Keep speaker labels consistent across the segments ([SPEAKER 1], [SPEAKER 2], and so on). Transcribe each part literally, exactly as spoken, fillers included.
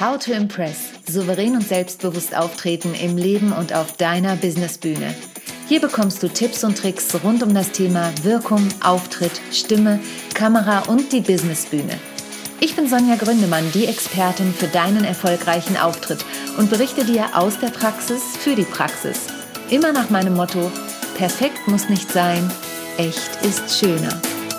[SPEAKER 1] How to Impress. Souverän und selbstbewusst auftreten im Leben und auf deiner Businessbühne. Hier bekommst du Tipps und Tricks rund um das Thema Wirkung, Auftritt, Stimme, Kamera und die Businessbühne. Ich bin Sonja Gründemann, die Expertin für deinen erfolgreichen Auftritt und berichte dir aus der Praxis für die Praxis. Immer nach meinem Motto: Perfekt muss nicht sein, echt ist schöner.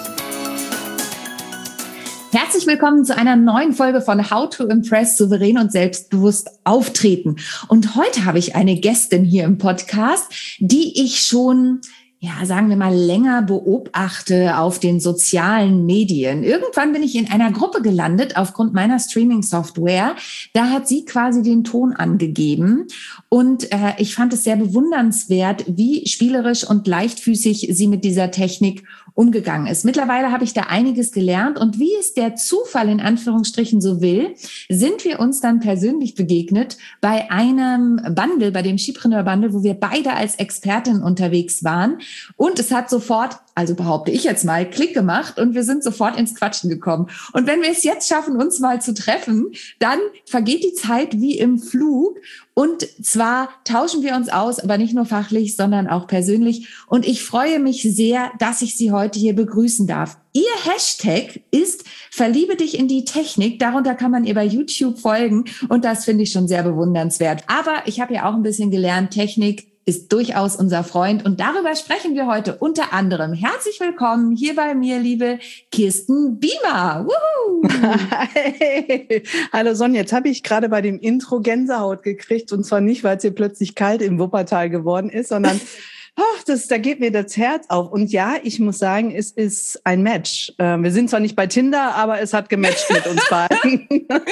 [SPEAKER 1] Herzlich willkommen zu einer neuen Folge von How to Impress, souverän und selbstbewusst auftreten. Und heute habe ich eine Gästin hier im Podcast, die ich schon, ja, sagen wir mal, länger beobachte auf den sozialen Medien. Irgendwann bin ich in einer Gruppe gelandet aufgrund meiner Streaming-Software. Da hat sie quasi den Ton angegeben. Und äh, ich fand es sehr bewundernswert, wie spielerisch und leichtfüßig sie mit dieser Technik umgegangen ist. Mittlerweile habe ich da einiges gelernt und wie es der Zufall in Anführungsstrichen so will, sind wir uns dann persönlich begegnet bei einem Bundle, bei dem Skipreneur Bundle, wo wir beide als Expertin unterwegs waren. Und es hat sofort, also behaupte ich jetzt mal, Klick gemacht und wir sind sofort ins Quatschen gekommen. Und wenn wir es jetzt schaffen, uns mal zu treffen, dann vergeht die Zeit wie im Flug. Und zwar tauschen wir uns aus, aber nicht nur fachlich, sondern auch persönlich. Und ich freue mich sehr, dass ich Sie heute hier begrüßen darf. Ihr Hashtag ist Verliebe dich in die Technik. Darunter kann man ihr bei YouTube folgen. Und das finde ich schon sehr bewundernswert. Aber ich habe ja auch ein bisschen gelernt, Technik ist durchaus unser Freund. Und darüber sprechen wir heute unter anderem. Herzlich willkommen hier bei mir, liebe Kirsten Biemer. Wuhu!
[SPEAKER 2] Hey. Hallo Sonja, jetzt habe ich gerade bei dem Intro Gänsehaut gekriegt. Und zwar nicht, weil es hier plötzlich kalt im Wuppertal geworden ist, sondern ach, das, da geht mir das Herz auf. Und ja, ich muss sagen, es ist ein Match. Wir sind zwar nicht bei Tinder, aber es hat gematcht mit uns beiden.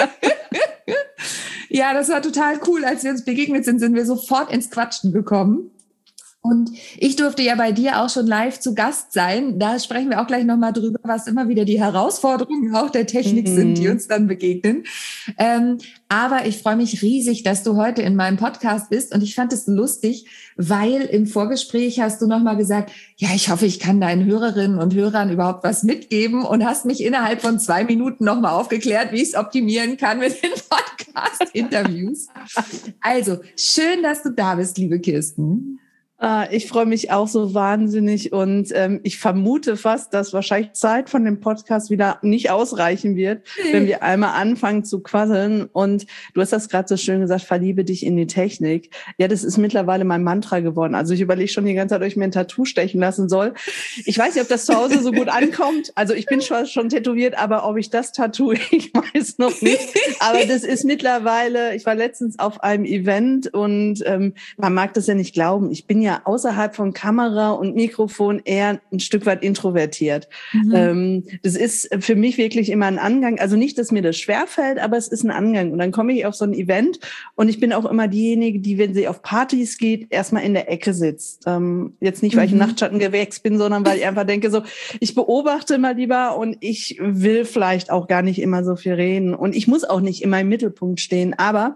[SPEAKER 1] Ja, das war total cool. Als wir uns begegnet sind, sind wir sofort ins Quatschen gekommen. Und ich durfte ja bei dir auch schon live zu Gast sein. Da sprechen wir auch gleich nochmal drüber, was immer wieder die Herausforderungen auch der Technik mhm. sind, die uns dann begegnen. Ähm, aber ich freue mich riesig, dass du heute in meinem Podcast bist. Und ich fand es lustig, weil im Vorgespräch hast du nochmal gesagt, ja, ich hoffe, ich kann deinen Hörerinnen und Hörern überhaupt was mitgeben und hast mich innerhalb von zwei Minuten nochmal aufgeklärt, wie ich es optimieren kann mit den Podcast-Interviews. Also, schön, dass du da bist, liebe Kirsten.
[SPEAKER 2] Ich freue mich auch so wahnsinnig und ähm, ich vermute fast, dass wahrscheinlich Zeit von dem Podcast wieder nicht ausreichen wird, wenn wir einmal anfangen zu quasseln. Und du hast das gerade so schön gesagt, verliebe dich in die Technik. Ja, das ist mittlerweile mein Mantra geworden. Also ich überlege schon die ganze Zeit, ob ich mir ein Tattoo stechen lassen soll. Ich weiß nicht, ob das zu Hause so gut ankommt. Also ich bin schon, schon tätowiert, aber ob ich das Tattoo, ich weiß noch nicht. Aber das ist mittlerweile, ich war letztens auf einem Event und ähm, man mag das ja nicht glauben. Ich bin ja außerhalb von Kamera und Mikrofon eher ein Stück weit introvertiert. Mhm. Ähm, das ist für mich wirklich immer ein Angang. Also nicht, dass mir das schwerfällt, aber es ist ein Angang. Und dann komme ich auf so ein Event und ich bin auch immer diejenige, die, wenn sie auf Partys geht, erstmal in der Ecke sitzt. Ähm, jetzt nicht, weil ich ein Nachtschattengewächs bin, sondern weil ich einfach denke, so, ich beobachte mal lieber und ich will vielleicht auch gar nicht immer so viel reden. Und ich muss auch nicht immer im Mittelpunkt stehen, aber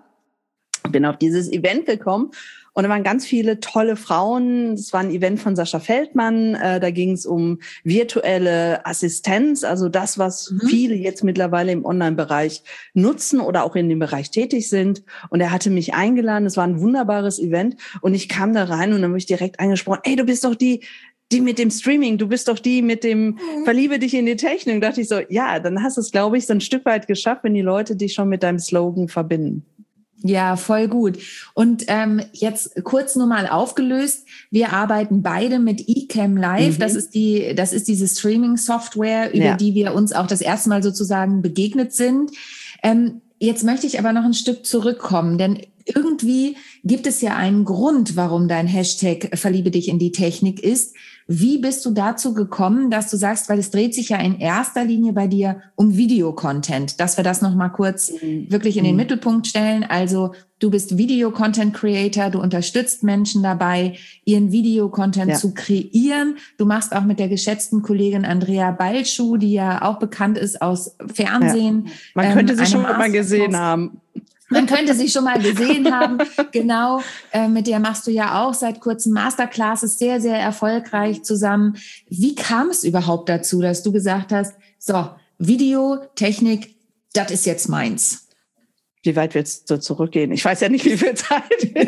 [SPEAKER 2] bin auf dieses Event gekommen. Und da waren ganz viele tolle Frauen. Es war ein Event von Sascha Feldmann. Äh, da ging es um virtuelle Assistenz, also das, was mhm. viele jetzt mittlerweile im Online-Bereich nutzen oder auch in dem Bereich tätig sind. Und er hatte mich eingeladen. Es war ein wunderbares Event. Und ich kam da rein und dann wurde ich direkt angesprochen, ey, du bist doch die, die mit dem Streaming, du bist doch die mit dem Verliebe dich in die Technik. Und dachte ich so, ja, dann hast du es, glaube ich, so ein Stück weit geschafft, wenn die Leute dich schon mit deinem Slogan verbinden.
[SPEAKER 1] Ja, voll gut. Und ähm, jetzt kurz nur mal aufgelöst. Wir arbeiten beide mit eCam Live. Mhm. Das ist die, das ist diese Streaming-Software, über ja. die wir uns auch das erste Mal sozusagen begegnet sind. Ähm, jetzt möchte ich aber noch ein Stück zurückkommen, denn irgendwie gibt es ja einen Grund, warum dein Hashtag Verliebe dich in die Technik ist. Wie bist du dazu gekommen, dass du sagst, weil es dreht sich ja in erster Linie bei dir um Videocontent, dass wir das nochmal kurz mhm. wirklich in den mhm. Mittelpunkt stellen. Also du bist Video-Content-Creator, du unterstützt Menschen dabei, ihren Videocontent ja. zu kreieren. Du machst auch mit der geschätzten Kollegin Andrea Balschuh, die ja auch bekannt ist aus Fernsehen.
[SPEAKER 2] Ja. Man könnte ähm, sie schon mal gesehen haben.
[SPEAKER 1] Man könnte sie schon mal gesehen haben. Genau, äh, mit der machst du ja auch seit kurzem Masterclasses sehr, sehr erfolgreich zusammen. Wie kam es überhaupt dazu, dass du gesagt hast, so, Video, Technik, das ist jetzt meins?
[SPEAKER 2] Wie weit willst du zurückgehen? Ich weiß ja nicht, wie viel Zeit.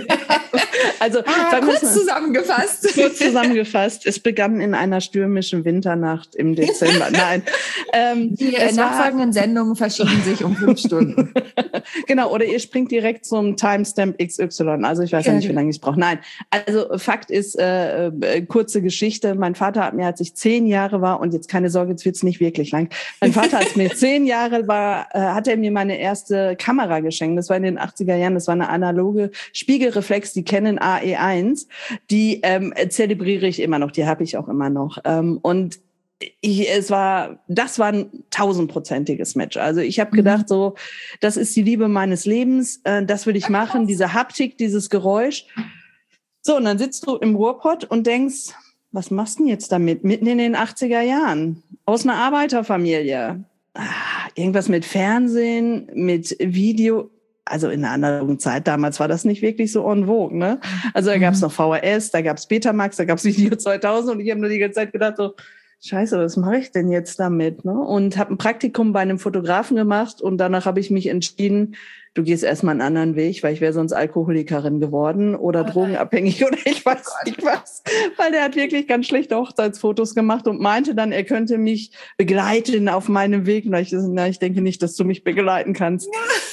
[SPEAKER 2] Also
[SPEAKER 1] ah, kurz mal, zusammengefasst.
[SPEAKER 2] Kurz zusammengefasst. Es begann in einer stürmischen Winternacht im Dezember. Nein.
[SPEAKER 1] Ähm, Die nachfolgenden Sendungen verschieben sich um fünf Stunden.
[SPEAKER 2] Genau, oder ihr springt direkt zum Timestamp X Y. Also ich weiß ja nicht, wie lange ich brauche. Nein, also Fakt ist, äh, äh, kurze Geschichte. Mein Vater hat mir, als ich zehn Jahre war, und jetzt keine Sorge, jetzt wird's nicht wirklich lang. Mein Vater, als mir zehn Jahre war, äh, hat er mir meine erste Kamera geschenkt. Das war in den achtziger Jahren. Das war eine analoge Spiegelreflex, die Canon A E eins. Die ähm, zelebriere ich immer noch. Die habe ich auch immer noch. Ähm, und Ich, es war, das war ein tausendprozentiges Match. Also ich habe gedacht, so, das ist die Liebe meines Lebens, äh, das will ich machen, diese Haptik, dieses Geräusch. So, und dann sitzt du im Ruhrpott und denkst, was machst du denn jetzt damit? Mitten in den achtziger Jahren, aus einer Arbeiterfamilie. Ah, irgendwas mit Fernsehen, mit Video. Also in einer analogen Zeit, damals war das nicht wirklich so en vogue, ne? Also da gab's noch V H S, da gab's Betamax, da gab's Video zweitausend und ich habe nur die ganze Zeit gedacht, so, Scheiße, was mache ich denn jetzt damit? Ne? Und habe ein Praktikum bei einem Fotografen gemacht und danach habe ich mich entschieden, du gehst erstmal einen anderen Weg, weil ich wäre sonst Alkoholikerin geworden oder oh drogenabhängig oder ich weiß oh nicht was. Weil der hat wirklich ganz schlechte Hochzeitsfotos gemacht und meinte dann, er könnte mich begleiten auf meinem Weg. Und ich, na, ich denke nicht, dass du mich begleiten kannst.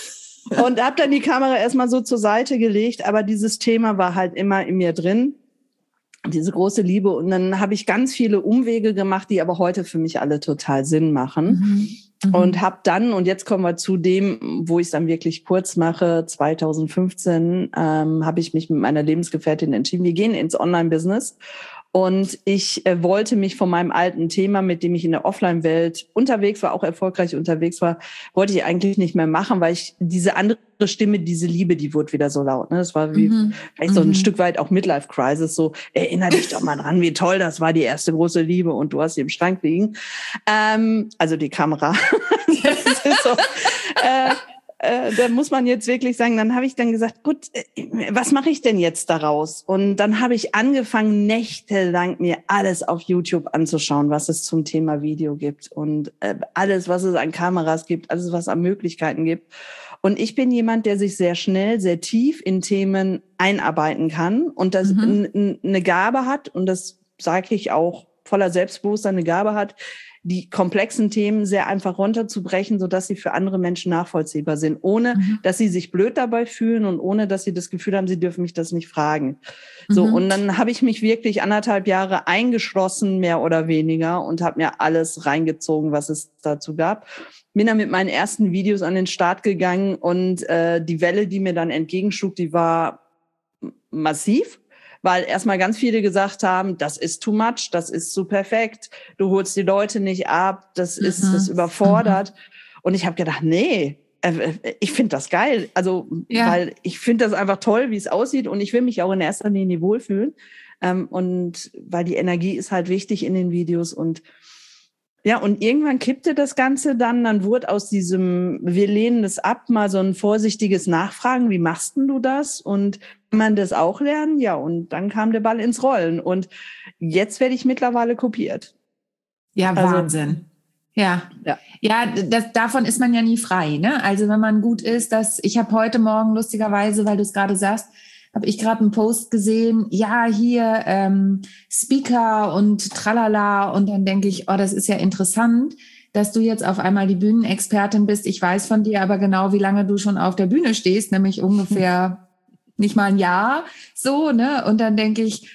[SPEAKER 2] Und habe dann die Kamera erstmal so zur Seite gelegt, aber dieses Thema war halt immer in mir drin. Diese große Liebe. Und dann habe ich ganz viele Umwege gemacht, die aber heute für mich alle total Sinn machen. Mhm. Und habe dann, und jetzt kommen wir zu dem, wo ich es dann wirklich kurz mache, zwanzig fünfzehn ähm, habe ich mich mit meiner Lebensgefährtin entschieden, wir gehen ins Online-Business. Und ich äh, wollte mich von meinem alten Thema, mit dem ich in der Offline-Welt unterwegs war, auch erfolgreich unterwegs war, wollte ich eigentlich nicht mehr machen, weil ich diese andere Stimme, diese Liebe, die wurde wieder so laut. Ne? Das war wie mhm. vielleicht so ein mhm. Stück weit auch Midlife-Crisis. So, erinnere dich doch mal dran, wie toll das war, die erste große Liebe und du hast sie im Schrank liegen. Ähm, also die Kamera. Das ist so. äh, Äh, da muss man jetzt wirklich sagen, dann habe ich dann gesagt, gut, äh, was mache ich denn jetzt daraus? Und dann habe ich angefangen, nächtelang mir alles auf YouTube anzuschauen, was es zum Thema Video gibt und äh, alles, was es an Kameras gibt, alles, was es an Möglichkeiten gibt. Und ich bin jemand, der sich sehr schnell, sehr tief in Themen einarbeiten kann und das mhm. n- eine Gabe hat, und das sage ich auch voller Selbstbewusstsein, eine Gabe hat, die komplexen Themen sehr einfach runterzubrechen, sodass sie für andere Menschen nachvollziehbar sind, ohne mhm. dass sie sich blöd dabei fühlen und ohne dass sie das Gefühl haben, sie dürfen mich das nicht fragen. Mhm. So, und dann habe ich mich wirklich anderthalb Jahre eingeschlossen, mehr oder weniger, und habe mir alles reingezogen, was es dazu gab. Bin dann mit meinen ersten Videos an den Start gegangen und äh, die Welle, die mir dann entgegenschlug, die war massiv. Weil erstmal ganz viele gesagt haben, das ist too much, das ist zu perfekt, du holst die Leute nicht ab, das ist mhm. das überfordert. Mhm. Und ich habe gedacht, nee, ich finde das geil. Also, ja. weil ich finde das einfach toll, wie es aussieht, und ich will mich auch in erster Linie wohlfühlen. Und weil die Energie ist halt wichtig in den Videos. Und ja, und irgendwann kippte das Ganze dann, dann wurde aus diesem, wir lehnen das ab, mal so ein vorsichtiges Nachfragen, wie machst denn du das? Und kann man das auch lernen? Ja, und dann kam der Ball ins Rollen. Und jetzt werde ich mittlerweile kopiert.
[SPEAKER 1] Ja,
[SPEAKER 2] also,
[SPEAKER 1] Wahnsinn. Ja, ja, ja das, davon ist man ja nie frei, ne? Also wenn man gut ist, dass ich habe heute Morgen lustigerweise, weil du es gerade sagst, habe ich gerade einen Post gesehen, ja, hier ähm, Speaker und tralala, und dann denke ich, oh, das ist ja interessant, dass du jetzt auf einmal die Bühnenexpertin bist. Ich weiß von dir aber genau, wie lange du schon auf der Bühne stehst, nämlich ungefähr nicht mal ein Jahr, so, ne? Und dann denke ich,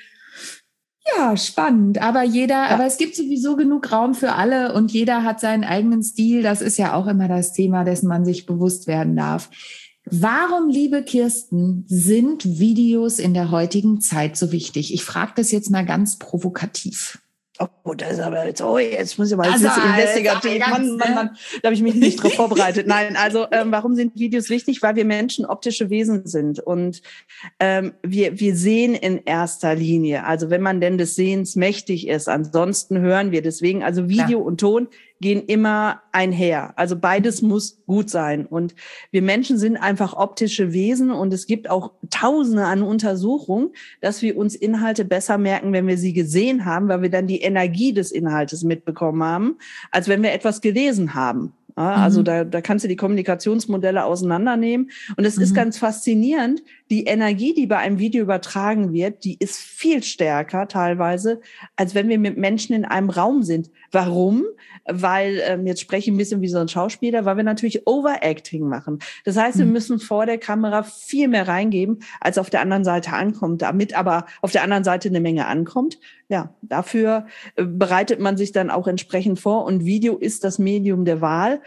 [SPEAKER 1] ja, spannend, aber jeder, ja. aber es gibt sowieso genug Raum für alle und jeder hat seinen eigenen Stil. Das ist ja auch immer das Thema, dessen man sich bewusst werden darf. Warum, liebe Kirsten, sind Videos in der heutigen Zeit so wichtig? Ich frage das jetzt mal ganz provokativ.
[SPEAKER 2] Oh, das ist aber jetzt, oh, jetzt muss ich mal also, investigativ. Mann, Mann, Mann, da habe ich mich nicht drauf vorbereitet. Nein, also ähm, warum sind Videos wichtig? Weil wir Menschen optische Wesen sind und ähm, wir wir sehen in erster Linie. Also wenn man denn des Sehens mächtig ist, ansonsten hören wir. Deswegen, also Video ja. und Ton gehen immer einher. Also beides muss gut sein. Und wir Menschen sind einfach optische Wesen, und es gibt auch Tausende an Untersuchungen, dass wir uns Inhalte besser merken, wenn wir sie gesehen haben, weil wir dann die Energie des Inhaltes mitbekommen haben, als wenn wir etwas gelesen haben. Ja, also mhm. da, da kannst du die Kommunikationsmodelle auseinandernehmen. Und es mhm. ist ganz faszinierend, die Energie, die bei einem Video übertragen wird, die ist viel stärker teilweise, als wenn wir mit Menschen in einem Raum sind. Warum? Weil, ähm, jetzt spreche ich ein bisschen wie so ein Schauspieler, weil wir natürlich Overacting machen. Das heißt, mhm. wir müssen vor der Kamera viel mehr reingeben, als auf der anderen Seite ankommt, damit aber auf der anderen Seite eine Menge ankommt. Ja, dafür äh, bereitet man sich dann auch entsprechend vor, und Video ist das Medium der Wahl.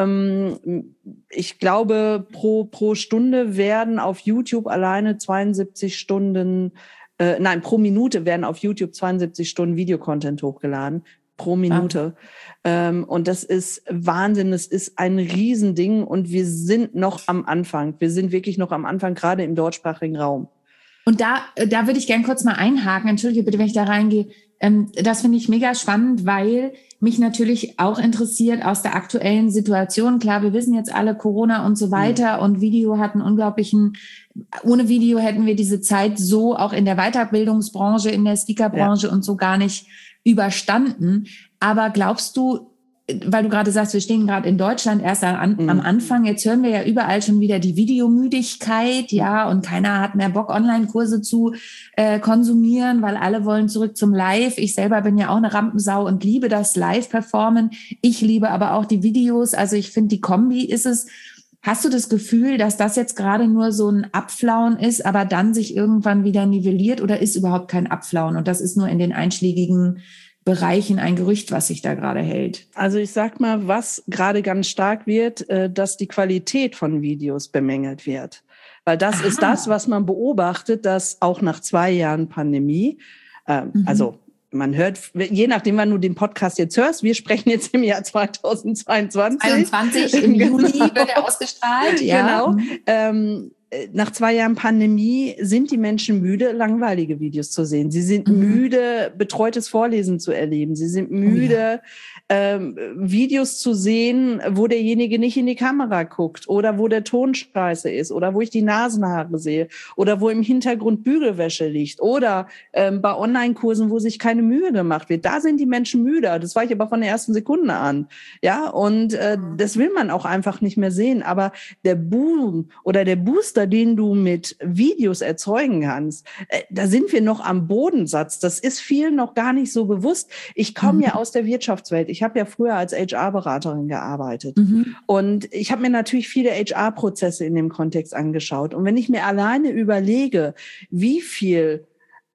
[SPEAKER 2] Ähm, ich glaube, pro, pro Stunde werden auf YouTube alleine zweiundsiebzig Stunden, äh, nein, pro Minute werden auf YouTube zweiundsiebzig Stunden Videocontent hochgeladen. Pro Minute. Ah. Ähm, und das ist Wahnsinn. Es ist ein Riesending, und wir sind noch am Anfang. Wir sind wirklich noch am Anfang, gerade im deutschsprachigen Raum.
[SPEAKER 1] Und da, da würde ich gern kurz mal einhaken. Entschuldige bitte, wenn ich da reingehe. Ähm, das finde ich mega spannend, weil mich natürlich auch interessiert aus der aktuellen Situation. Klar, wir wissen jetzt alle Corona und so weiter, mhm. und Video hat einen unglaublichen, ohne Video hätten wir diese Zeit so auch in der Weiterbildungsbranche, in der Speakerbranche ja. und so gar nicht überstanden. Aber glaubst du, weil du gerade sagst, wir stehen gerade in Deutschland erst an, mhm. am Anfang, jetzt hören wir ja überall schon wieder die Videomüdigkeit, ja, und keiner hat mehr Bock, Online-Kurse zu äh, konsumieren, weil alle wollen zurück zum Live. Ich selber bin ja auch eine Rampensau und liebe das Live-Performen. Ich liebe aber auch die Videos, also ich finde, die Kombi ist es. Hast du das Gefühl, dass das jetzt gerade nur so ein Abflauen ist, aber dann sich irgendwann wieder nivelliert, oder ist überhaupt kein Abflauen und das ist nur in den einschlägigen Bereichen ein Gerücht, was sich da gerade hält?
[SPEAKER 2] Also ich sag mal, was gerade ganz stark wird, dass die Qualität von Videos bemängelt wird. Weil das Aha. ist das, was man beobachtet, dass auch nach zwei Jahren Pandemie, äh, mhm. also man hört, je nachdem, wann du den Podcast jetzt hörst, wir sprechen jetzt im Jahr zweitausendzweiundzwanzig.
[SPEAKER 1] zweiundzwanzig im
[SPEAKER 2] genau.
[SPEAKER 1] Juli wird er ausgestrahlt. Ja.
[SPEAKER 2] Genau. Ähm, nach zwei Jahren Pandemie sind die Menschen müde, langweilige Videos zu sehen. Sie sind mhm. müde, betreutes Vorlesen zu erleben. Sie sind müde, oh ja. ähm, Videos zu sehen, wo derjenige nicht in die Kamera guckt oder wo der Ton scheiße ist oder wo ich die Nasenhaare sehe oder wo im Hintergrund Bügelwäsche liegt oder ähm, bei Online-Kursen, wo sich keine Mühe gemacht wird. Da sind die Menschen müde. Das war ich aber von der ersten Sekunde an. Ja, und äh, das will man auch einfach nicht mehr sehen. Aber der Boom oder der Booster, den du mit Videos erzeugen kannst, äh, da sind wir noch am Bodensatz. Das ist vielen noch gar nicht so bewusst. Ich komme mhm. ja aus der Wirtschaftswelt. Ich habe ja früher als H R-Beraterin gearbeitet. Mhm. Und ich habe mir natürlich viele H R-Prozesse in dem Kontext angeschaut. Und wenn ich mir alleine überlege, wie viel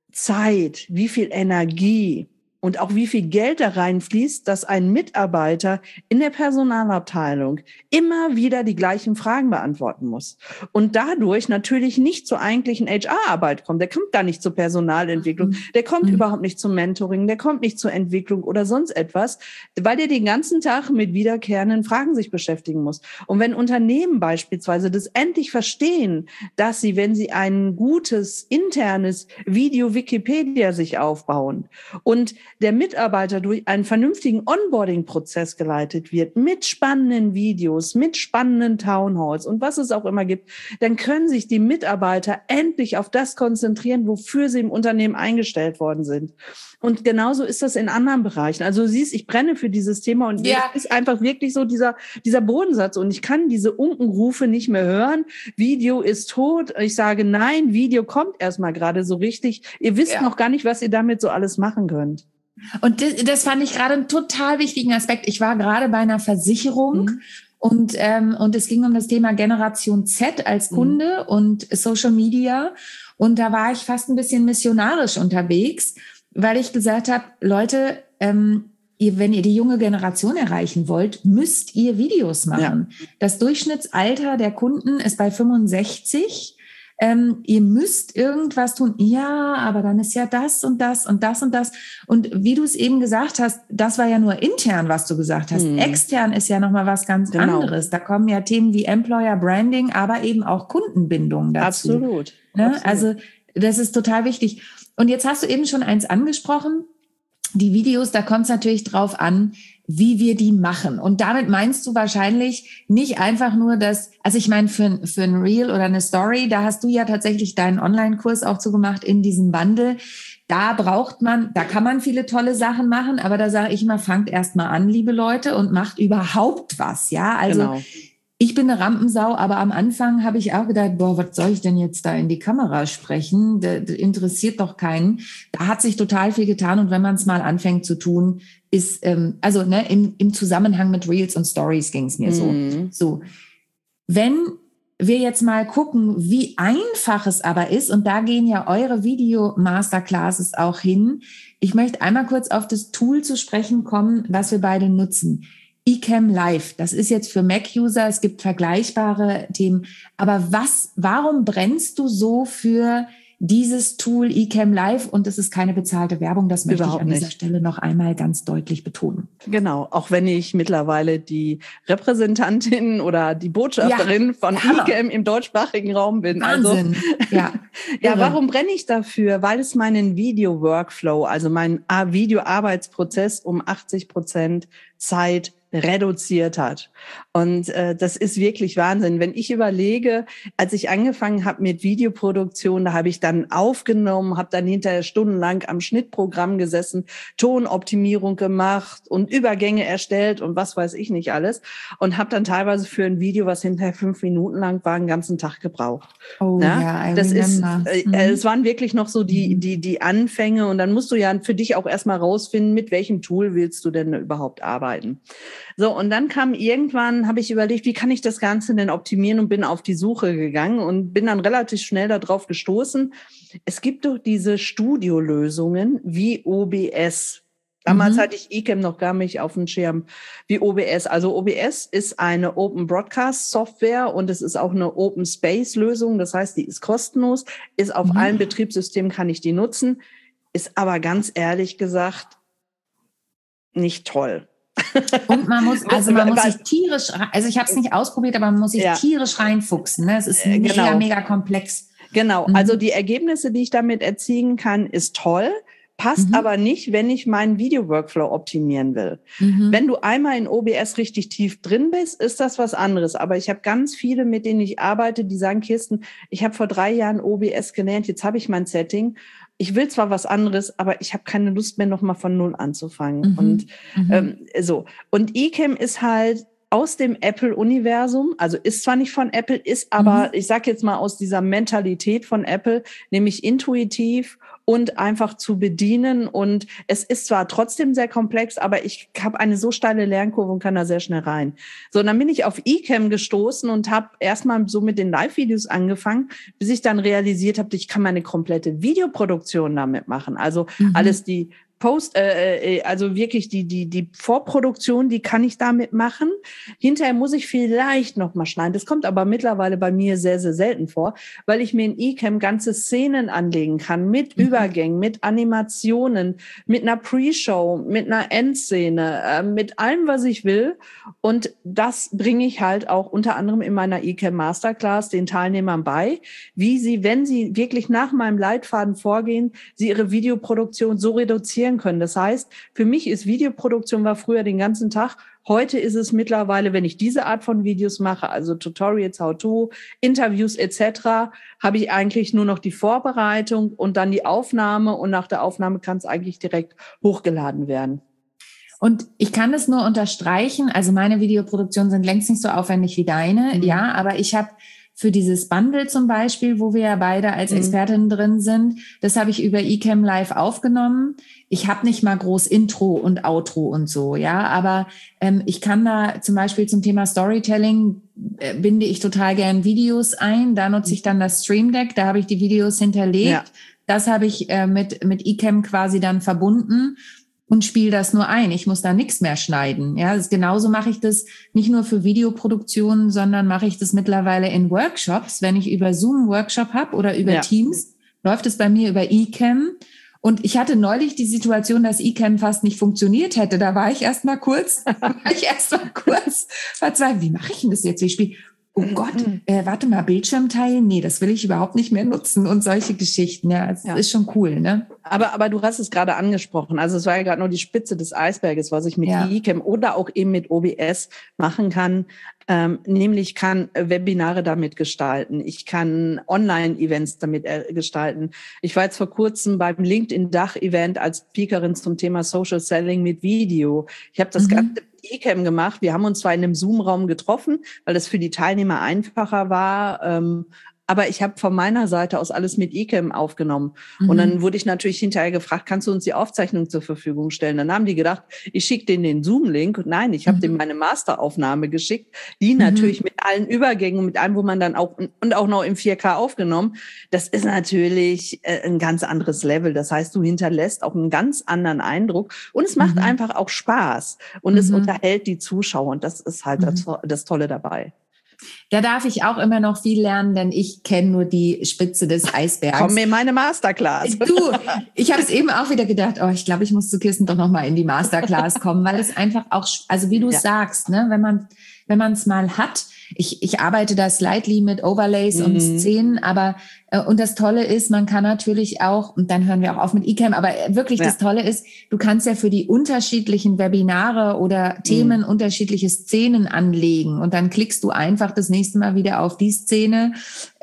[SPEAKER 2] Zeit, wie viel Energie und auch wie viel Geld da reinfließt, dass ein Mitarbeiter in der Personalabteilung immer wieder die gleichen Fragen beantworten muss. Und dadurch natürlich nicht zur eigentlichen H R-Arbeit kommt. Der kommt gar nicht zur Personalentwicklung, der kommt mhm. überhaupt nicht zum Mentoring, der kommt nicht zur Entwicklung oder sonst etwas, weil der den ganzen Tag mit wiederkehrenden Fragen sich beschäftigen muss. Und wenn Unternehmen beispielsweise das endlich verstehen, dass sie, wenn sie ein gutes internes Video-Wikipedia sich aufbauen und der Mitarbeiter durch einen vernünftigen Onboarding-Prozess geleitet wird, mit spannenden Videos, mit spannenden Townhalls und was es auch immer gibt, dann können sich die Mitarbeiter endlich auf das konzentrieren, wofür sie im Unternehmen eingestellt worden sind. Und genauso ist das in anderen Bereichen. Also du siehst, ich brenne für dieses Thema und ja. es ist einfach wirklich so dieser, dieser Bodensatz und ich kann diese Unkenrufe nicht mehr hören. Video ist tot. Ich sage, nein, Video kommt erstmal gerade so richtig. Ihr wisst ja. noch gar nicht, was ihr damit so alles machen könnt.
[SPEAKER 1] Und das, das fand ich gerade einen total wichtigen Aspekt. Ich war gerade bei einer Versicherung mhm. und ähm, und es ging um das Thema Generation Z als Kunde mhm. und Social Media. Und da war ich fast ein bisschen missionarisch unterwegs, weil ich gesagt habe, Leute, ähm, ihr, wenn ihr die junge Generation erreichen wollt, müsst ihr Videos machen. Ja. Das Durchschnittsalter der Kunden ist bei fünfundsechzig. Ähm, ihr müsst irgendwas tun. Ja, aber dann ist ja das und das und das und das. Und wie du es eben gesagt hast, das war ja nur intern, was du gesagt hast. Hm. Extern ist ja nochmal was ganz genau. anderes. Da kommen ja Themen wie Employer Branding, aber eben auch Kundenbindung dazu.
[SPEAKER 2] Absolut.
[SPEAKER 1] Ne?
[SPEAKER 2] Absolut.
[SPEAKER 1] Also das ist total wichtig. Und jetzt hast du eben schon eins angesprochen. Die Videos, da kommt es natürlich drauf an, wie wir die machen. Und damit meinst du wahrscheinlich nicht einfach nur das, also ich meine, für, für ein Reel oder eine Story, da hast du ja tatsächlich deinen Online-Kurs auch zugemacht in diesem Bundle. da braucht man, da kann man viele tolle Sachen machen, aber da sage ich immer, fangt erst mal an, liebe Leute, und macht überhaupt was, ja, also genau. Ich bin eine Rampensau, aber am Anfang habe ich auch gedacht, boah, was soll ich denn jetzt da in die Kamera sprechen? Das, das interessiert doch keinen. Da hat sich total viel getan und wenn man es mal anfängt zu tun, ist, ähm, also ne, im, im Zusammenhang mit Reels und Stories ging es mir mhm. so. So, wenn wir jetzt mal gucken, wie einfach es aber ist, und da gehen ja eure Video-Masterclasses auch hin. Ich möchte einmal kurz auf das Tool zu sprechen kommen, was wir beide nutzen. eCam Live, das ist jetzt für Mac-User, es gibt vergleichbare Themen. Aber was, warum brennst du so für dieses Tool eCam Live? Und es ist keine bezahlte Werbung, das möchte Überhaupt ich an dieser nicht. Stelle noch einmal ganz deutlich betonen.
[SPEAKER 2] Genau, auch wenn ich mittlerweile die Repräsentantin oder die Botschafterin ja, von eCam im deutschsprachigen Raum bin.
[SPEAKER 1] Wahnsinn,
[SPEAKER 2] also, ja. ja, warum brenne ich dafür? Weil es meinen Video-Workflow, also meinen Video-Arbeitsprozess um achtzig Prozent Zeit reduziert hat. Und äh, das ist wirklich Wahnsinn. Wenn ich überlege, als ich angefangen habe mit Videoproduktion, da habe ich dann aufgenommen, habe dann hinterher stundenlang am Schnittprogramm gesessen, Tonoptimierung gemacht und Übergänge erstellt und was weiß ich nicht alles. Und habe dann teilweise für ein Video, was hinterher fünf Minuten lang war, einen ganzen Tag gebraucht.
[SPEAKER 1] Oh ja, ja
[SPEAKER 2] das ist, äh, mhm. es waren wirklich noch so die, die, die Anfänge. Und dann musst du ja für dich auch erstmal rausfinden, mit welchem Tool willst du denn überhaupt arbeiten. So, und dann kam irgendwann, habe ich überlegt, wie kann ich das Ganze denn optimieren, und bin auf die Suche gegangen und bin dann relativ schnell darauf gestoßen. Es gibt doch diese Studiolösungen wie O B S. Damals mhm. hatte ich eCam noch gar nicht auf dem Schirm wie O B S. Also O B S ist eine Open Broadcast Software und es ist auch eine Open Space Lösung. Das heißt, die ist kostenlos, ist auf mhm. allen Betriebssystemen, kann ich die nutzen, ist aber ganz ehrlich gesagt nicht toll.
[SPEAKER 1] Und man muss, also man muss sich tierisch, also ich habe es nicht ausprobiert, aber man muss sich ja. tierisch reinfuchsen. Ne? Es ist mega, genau. mega komplex.
[SPEAKER 2] Genau, mhm. also die Ergebnisse, die ich damit erzielen kann, ist toll, passt mhm. aber nicht, wenn ich meinen Video-Workflow optimieren will. Mhm. Wenn du einmal in O B S richtig tief drin bist, ist das was anderes. Aber ich habe ganz viele, mit denen ich arbeite, die sagen, Kirsten, ich habe vor drei Jahren O B S gelernt, jetzt habe ich mein Setting. Ich will zwar was anderes, aber ich habe keine Lust mehr, nochmal von Null anzufangen. Mhm. Und mhm. ähm, so. Und eCam ist halt aus dem Apple-Universum, also ist zwar nicht von Apple, ist aber, mhm. ich sage jetzt mal, aus dieser Mentalität von Apple, nämlich intuitiv und einfach zu bedienen. Und es ist zwar trotzdem sehr komplex, aber ich habe eine so steile Lernkurve und kann da sehr schnell rein. So, und dann bin ich auf eCam gestoßen und habe erstmal so mit den Live-Videos angefangen, bis ich dann realisiert habe, ich kann meine komplette Videoproduktion damit machen. Also mhm. alles die Post, äh, also wirklich die die die Vorproduktion, die kann ich damit machen. Hinterher muss ich vielleicht noch mal schneiden. Das kommt aber mittlerweile bei mir sehr sehr selten vor, weil ich mir in eCam ganze Szenen anlegen kann mit mhm. Übergängen, mit Animationen, mit einer Pre-Show, mit einer Endszene, äh, mit allem, was ich will. Und das bringe ich halt auch unter anderem in meiner eCam Masterclass den Teilnehmern bei, wie sie, wenn sie wirklich nach meinem Leitfaden vorgehen, sie ihre Videoproduktion so reduzieren können. Das heißt, für mich ist Videoproduktion war früher den ganzen Tag. Heute ist es mittlerweile, wenn ich diese Art von Videos mache, also Tutorials, How-to, Interviews et cetera, habe ich eigentlich nur noch die Vorbereitung und dann die Aufnahme. Und nach der Aufnahme kann es eigentlich direkt hochgeladen werden.
[SPEAKER 1] Und ich kann das nur unterstreichen. Also meine Videoproduktionen sind längst nicht so aufwendig wie deine. Mhm. Ja, aber ich habe für dieses Bundle zum Beispiel, wo wir ja beide als Expertinnen mhm. drin sind, das habe ich über eCam Live aufgenommen. Ich habe nicht mal groß Intro und Outro und so, ja, aber ähm, ich kann da zum Beispiel zum Thema Storytelling äh, binde ich total gern Videos ein. Da nutze ich dann das Stream Deck, da habe ich die Videos hinterlegt. Ja. Das habe ich äh, mit mit eCam quasi dann verbunden und spiele das nur ein. Ich muss da nichts mehr schneiden. Ja, das, genauso mache ich das nicht nur für Videoproduktionen, sondern mache ich das mittlerweile in Workshops. Wenn ich über Zoom einen Workshop habe oder über ja. Teams, läuft es bei mir über eCam. Und ich hatte neulich die Situation, dass eCam fast nicht funktioniert hätte. Da war ich erst mal kurz, war ich erst mal kurz verzweifelt. Wie mache ich denn das jetzt? Wie spiele oh Gott, äh, warte mal, Bildschirm teilen? Nee, das will ich überhaupt nicht mehr nutzen und solche Geschichten. Ja, das ja. ist schon cool, ne?
[SPEAKER 2] Aber, aber du hast es gerade angesprochen. Also es war ja gerade nur die Spitze des Eisberges, was ich mit ja. eCam oder auch eben mit O B S machen kann. Ähm, nämlich kann Webinare damit gestalten. Ich kann Online-Events damit äh, gestalten. Ich war jetzt vor kurzem beim LinkedIn-Dach-Event als Speakerin zum Thema Social Selling mit Video. Ich habe das mhm. Ganze eCam gemacht. Wir haben uns zwar in einem Zoom-Raum getroffen, weil das für die Teilnehmer einfacher war, ähm, aber ich habe von meiner Seite aus alles mit eCam aufgenommen. Mhm. Und dann wurde ich natürlich hinterher gefragt, kannst du uns die Aufzeichnung zur Verfügung stellen? Dann haben die gedacht, ich schicke denen den Zoom-Link. Und nein, ich habe mhm. denen meine Masteraufnahme geschickt, die mhm. natürlich mit allen Übergängen, mit allem, wo man dann auch, und auch noch im vier K aufgenommen. Das ist natürlich äh, ein ganz anderes Level. Das heißt, du hinterlässt auch einen ganz anderen Eindruck. Und es macht mhm. einfach auch Spaß. Und mhm. es unterhält die Zuschauer. Und das ist halt mhm. das, das Tolle dabei.
[SPEAKER 1] Da darf ich auch immer noch viel lernen, denn ich kenne nur die Spitze des Eisbergs.
[SPEAKER 2] Komm in meine Masterclass.
[SPEAKER 1] Du, ich habe es eben auch wieder gedacht, oh, ich glaube, ich muss zu Kirsten doch noch mal in die Masterclass kommen, weil es einfach auch, also wie du es ja. sagst, ne, wenn man wenn man es mal hat. Ich, ich arbeite da slightly mit Overlays mhm. und Szenen, aber äh, und das Tolle ist, man kann natürlich auch, und dann hören wir auch auf mit eCam, aber wirklich ja. das Tolle ist, du kannst ja für die unterschiedlichen Webinare oder Themen mhm. unterschiedliche Szenen anlegen und dann klickst du einfach das nächste Mal wieder auf die Szene,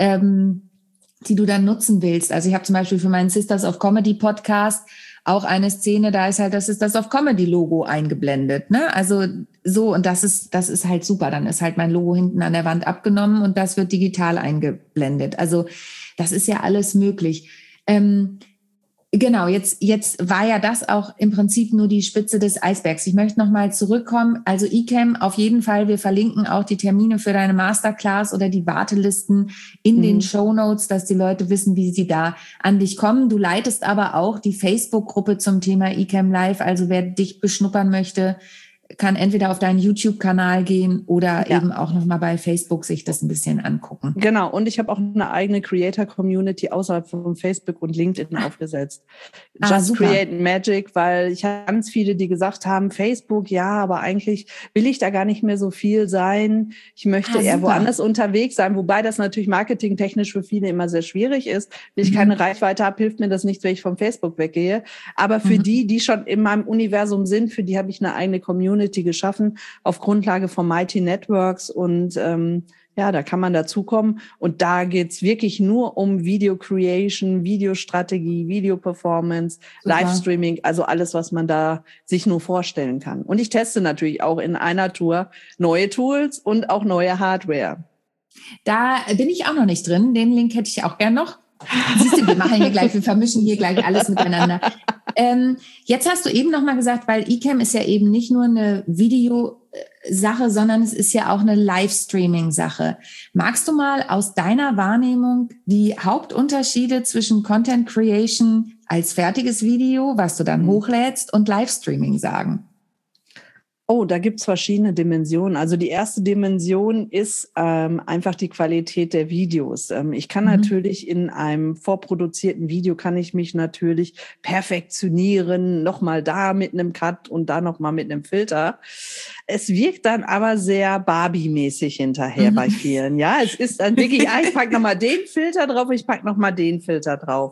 [SPEAKER 1] ähm, die du dann nutzen willst. Also ich habe zum Beispiel für meinen Sisters of Comedy Podcast auch eine Szene, da ist halt, das ist das auf Comedy-Logo eingeblendet, ne? Also so, und das ist, das ist halt super. Dann ist halt mein Logo hinten an der Wand abgenommen und das wird digital eingeblendet. Also das ist ja alles möglich. Ähm, genau, jetzt, jetzt war ja das auch im Prinzip nur die Spitze des Eisbergs. Ich möchte nochmal zurückkommen. Also eCam, auf jeden Fall, wir verlinken auch die Termine für deine Masterclass oder die Wartelisten in mhm. den Shownotes, dass die Leute wissen, wie sie da an dich kommen. Du leitest aber auch die Facebook-Gruppe zum Thema eCam Live. Also wer dich beschnuppern möchte, kann entweder auf deinen YouTube-Kanal gehen oder ja. eben auch nochmal bei Facebook sich das ein bisschen angucken.
[SPEAKER 2] Genau, und ich habe auch eine eigene Creator-Community außerhalb von Facebook und LinkedIn aufgesetzt.
[SPEAKER 1] Ah,
[SPEAKER 2] Just
[SPEAKER 1] super.
[SPEAKER 2] Create Magic, weil ich habe ganz viele, die gesagt haben, Facebook, ja, aber eigentlich will ich da gar nicht mehr so viel sein. Ich möchte ah, eher woanders unterwegs sein, wobei das natürlich marketingtechnisch für viele immer sehr schwierig ist. Wenn ich mhm. keine Reichweite habe, hilft mir das nichts, wenn ich vom Facebook weggehe. Aber für mhm. die, die schon in meinem Universum sind, für die habe ich eine eigene Community geschaffen auf Grundlage von Mighty Networks und ähm, ja, da kann man dazukommen und da geht's wirklich nur um Video Creation, Videostrategie, Video Performance, Livestreaming, also alles, was man da sich nur vorstellen kann. Und ich teste natürlich auch in einer Tour neue Tools und auch neue Hardware.
[SPEAKER 1] Da bin ich auch noch nicht drin, den Link hätte ich auch gern noch. Siehst du, wir machen hier gleich, wir vermischen hier gleich alles miteinander. Ähm, jetzt hast du eben noch mal gesagt, weil eCam ist ja eben nicht nur eine Videosache, sondern es ist ja auch eine Livestreaming-Sache. Magst du mal aus deiner Wahrnehmung die Hauptunterschiede zwischen Content Creation als fertiges Video, was du dann hochlädst, und Livestreaming sagen?
[SPEAKER 2] Oh, da gibt's verschiedene Dimensionen. Also die erste Dimension ist ähm, einfach die Qualität der Videos. Ähm, ich kann mhm. natürlich in einem vorproduzierten Video, kann ich mich natürlich perfektionieren, nochmal da mit einem Cut und da nochmal mit einem Filter. Es wirkt dann aber sehr Barbie-mäßig hinterher mhm. bei vielen. Ja, es ist dann wirklich, ja, ich pack nochmal den Filter drauf, ich pack nochmal den Filter drauf.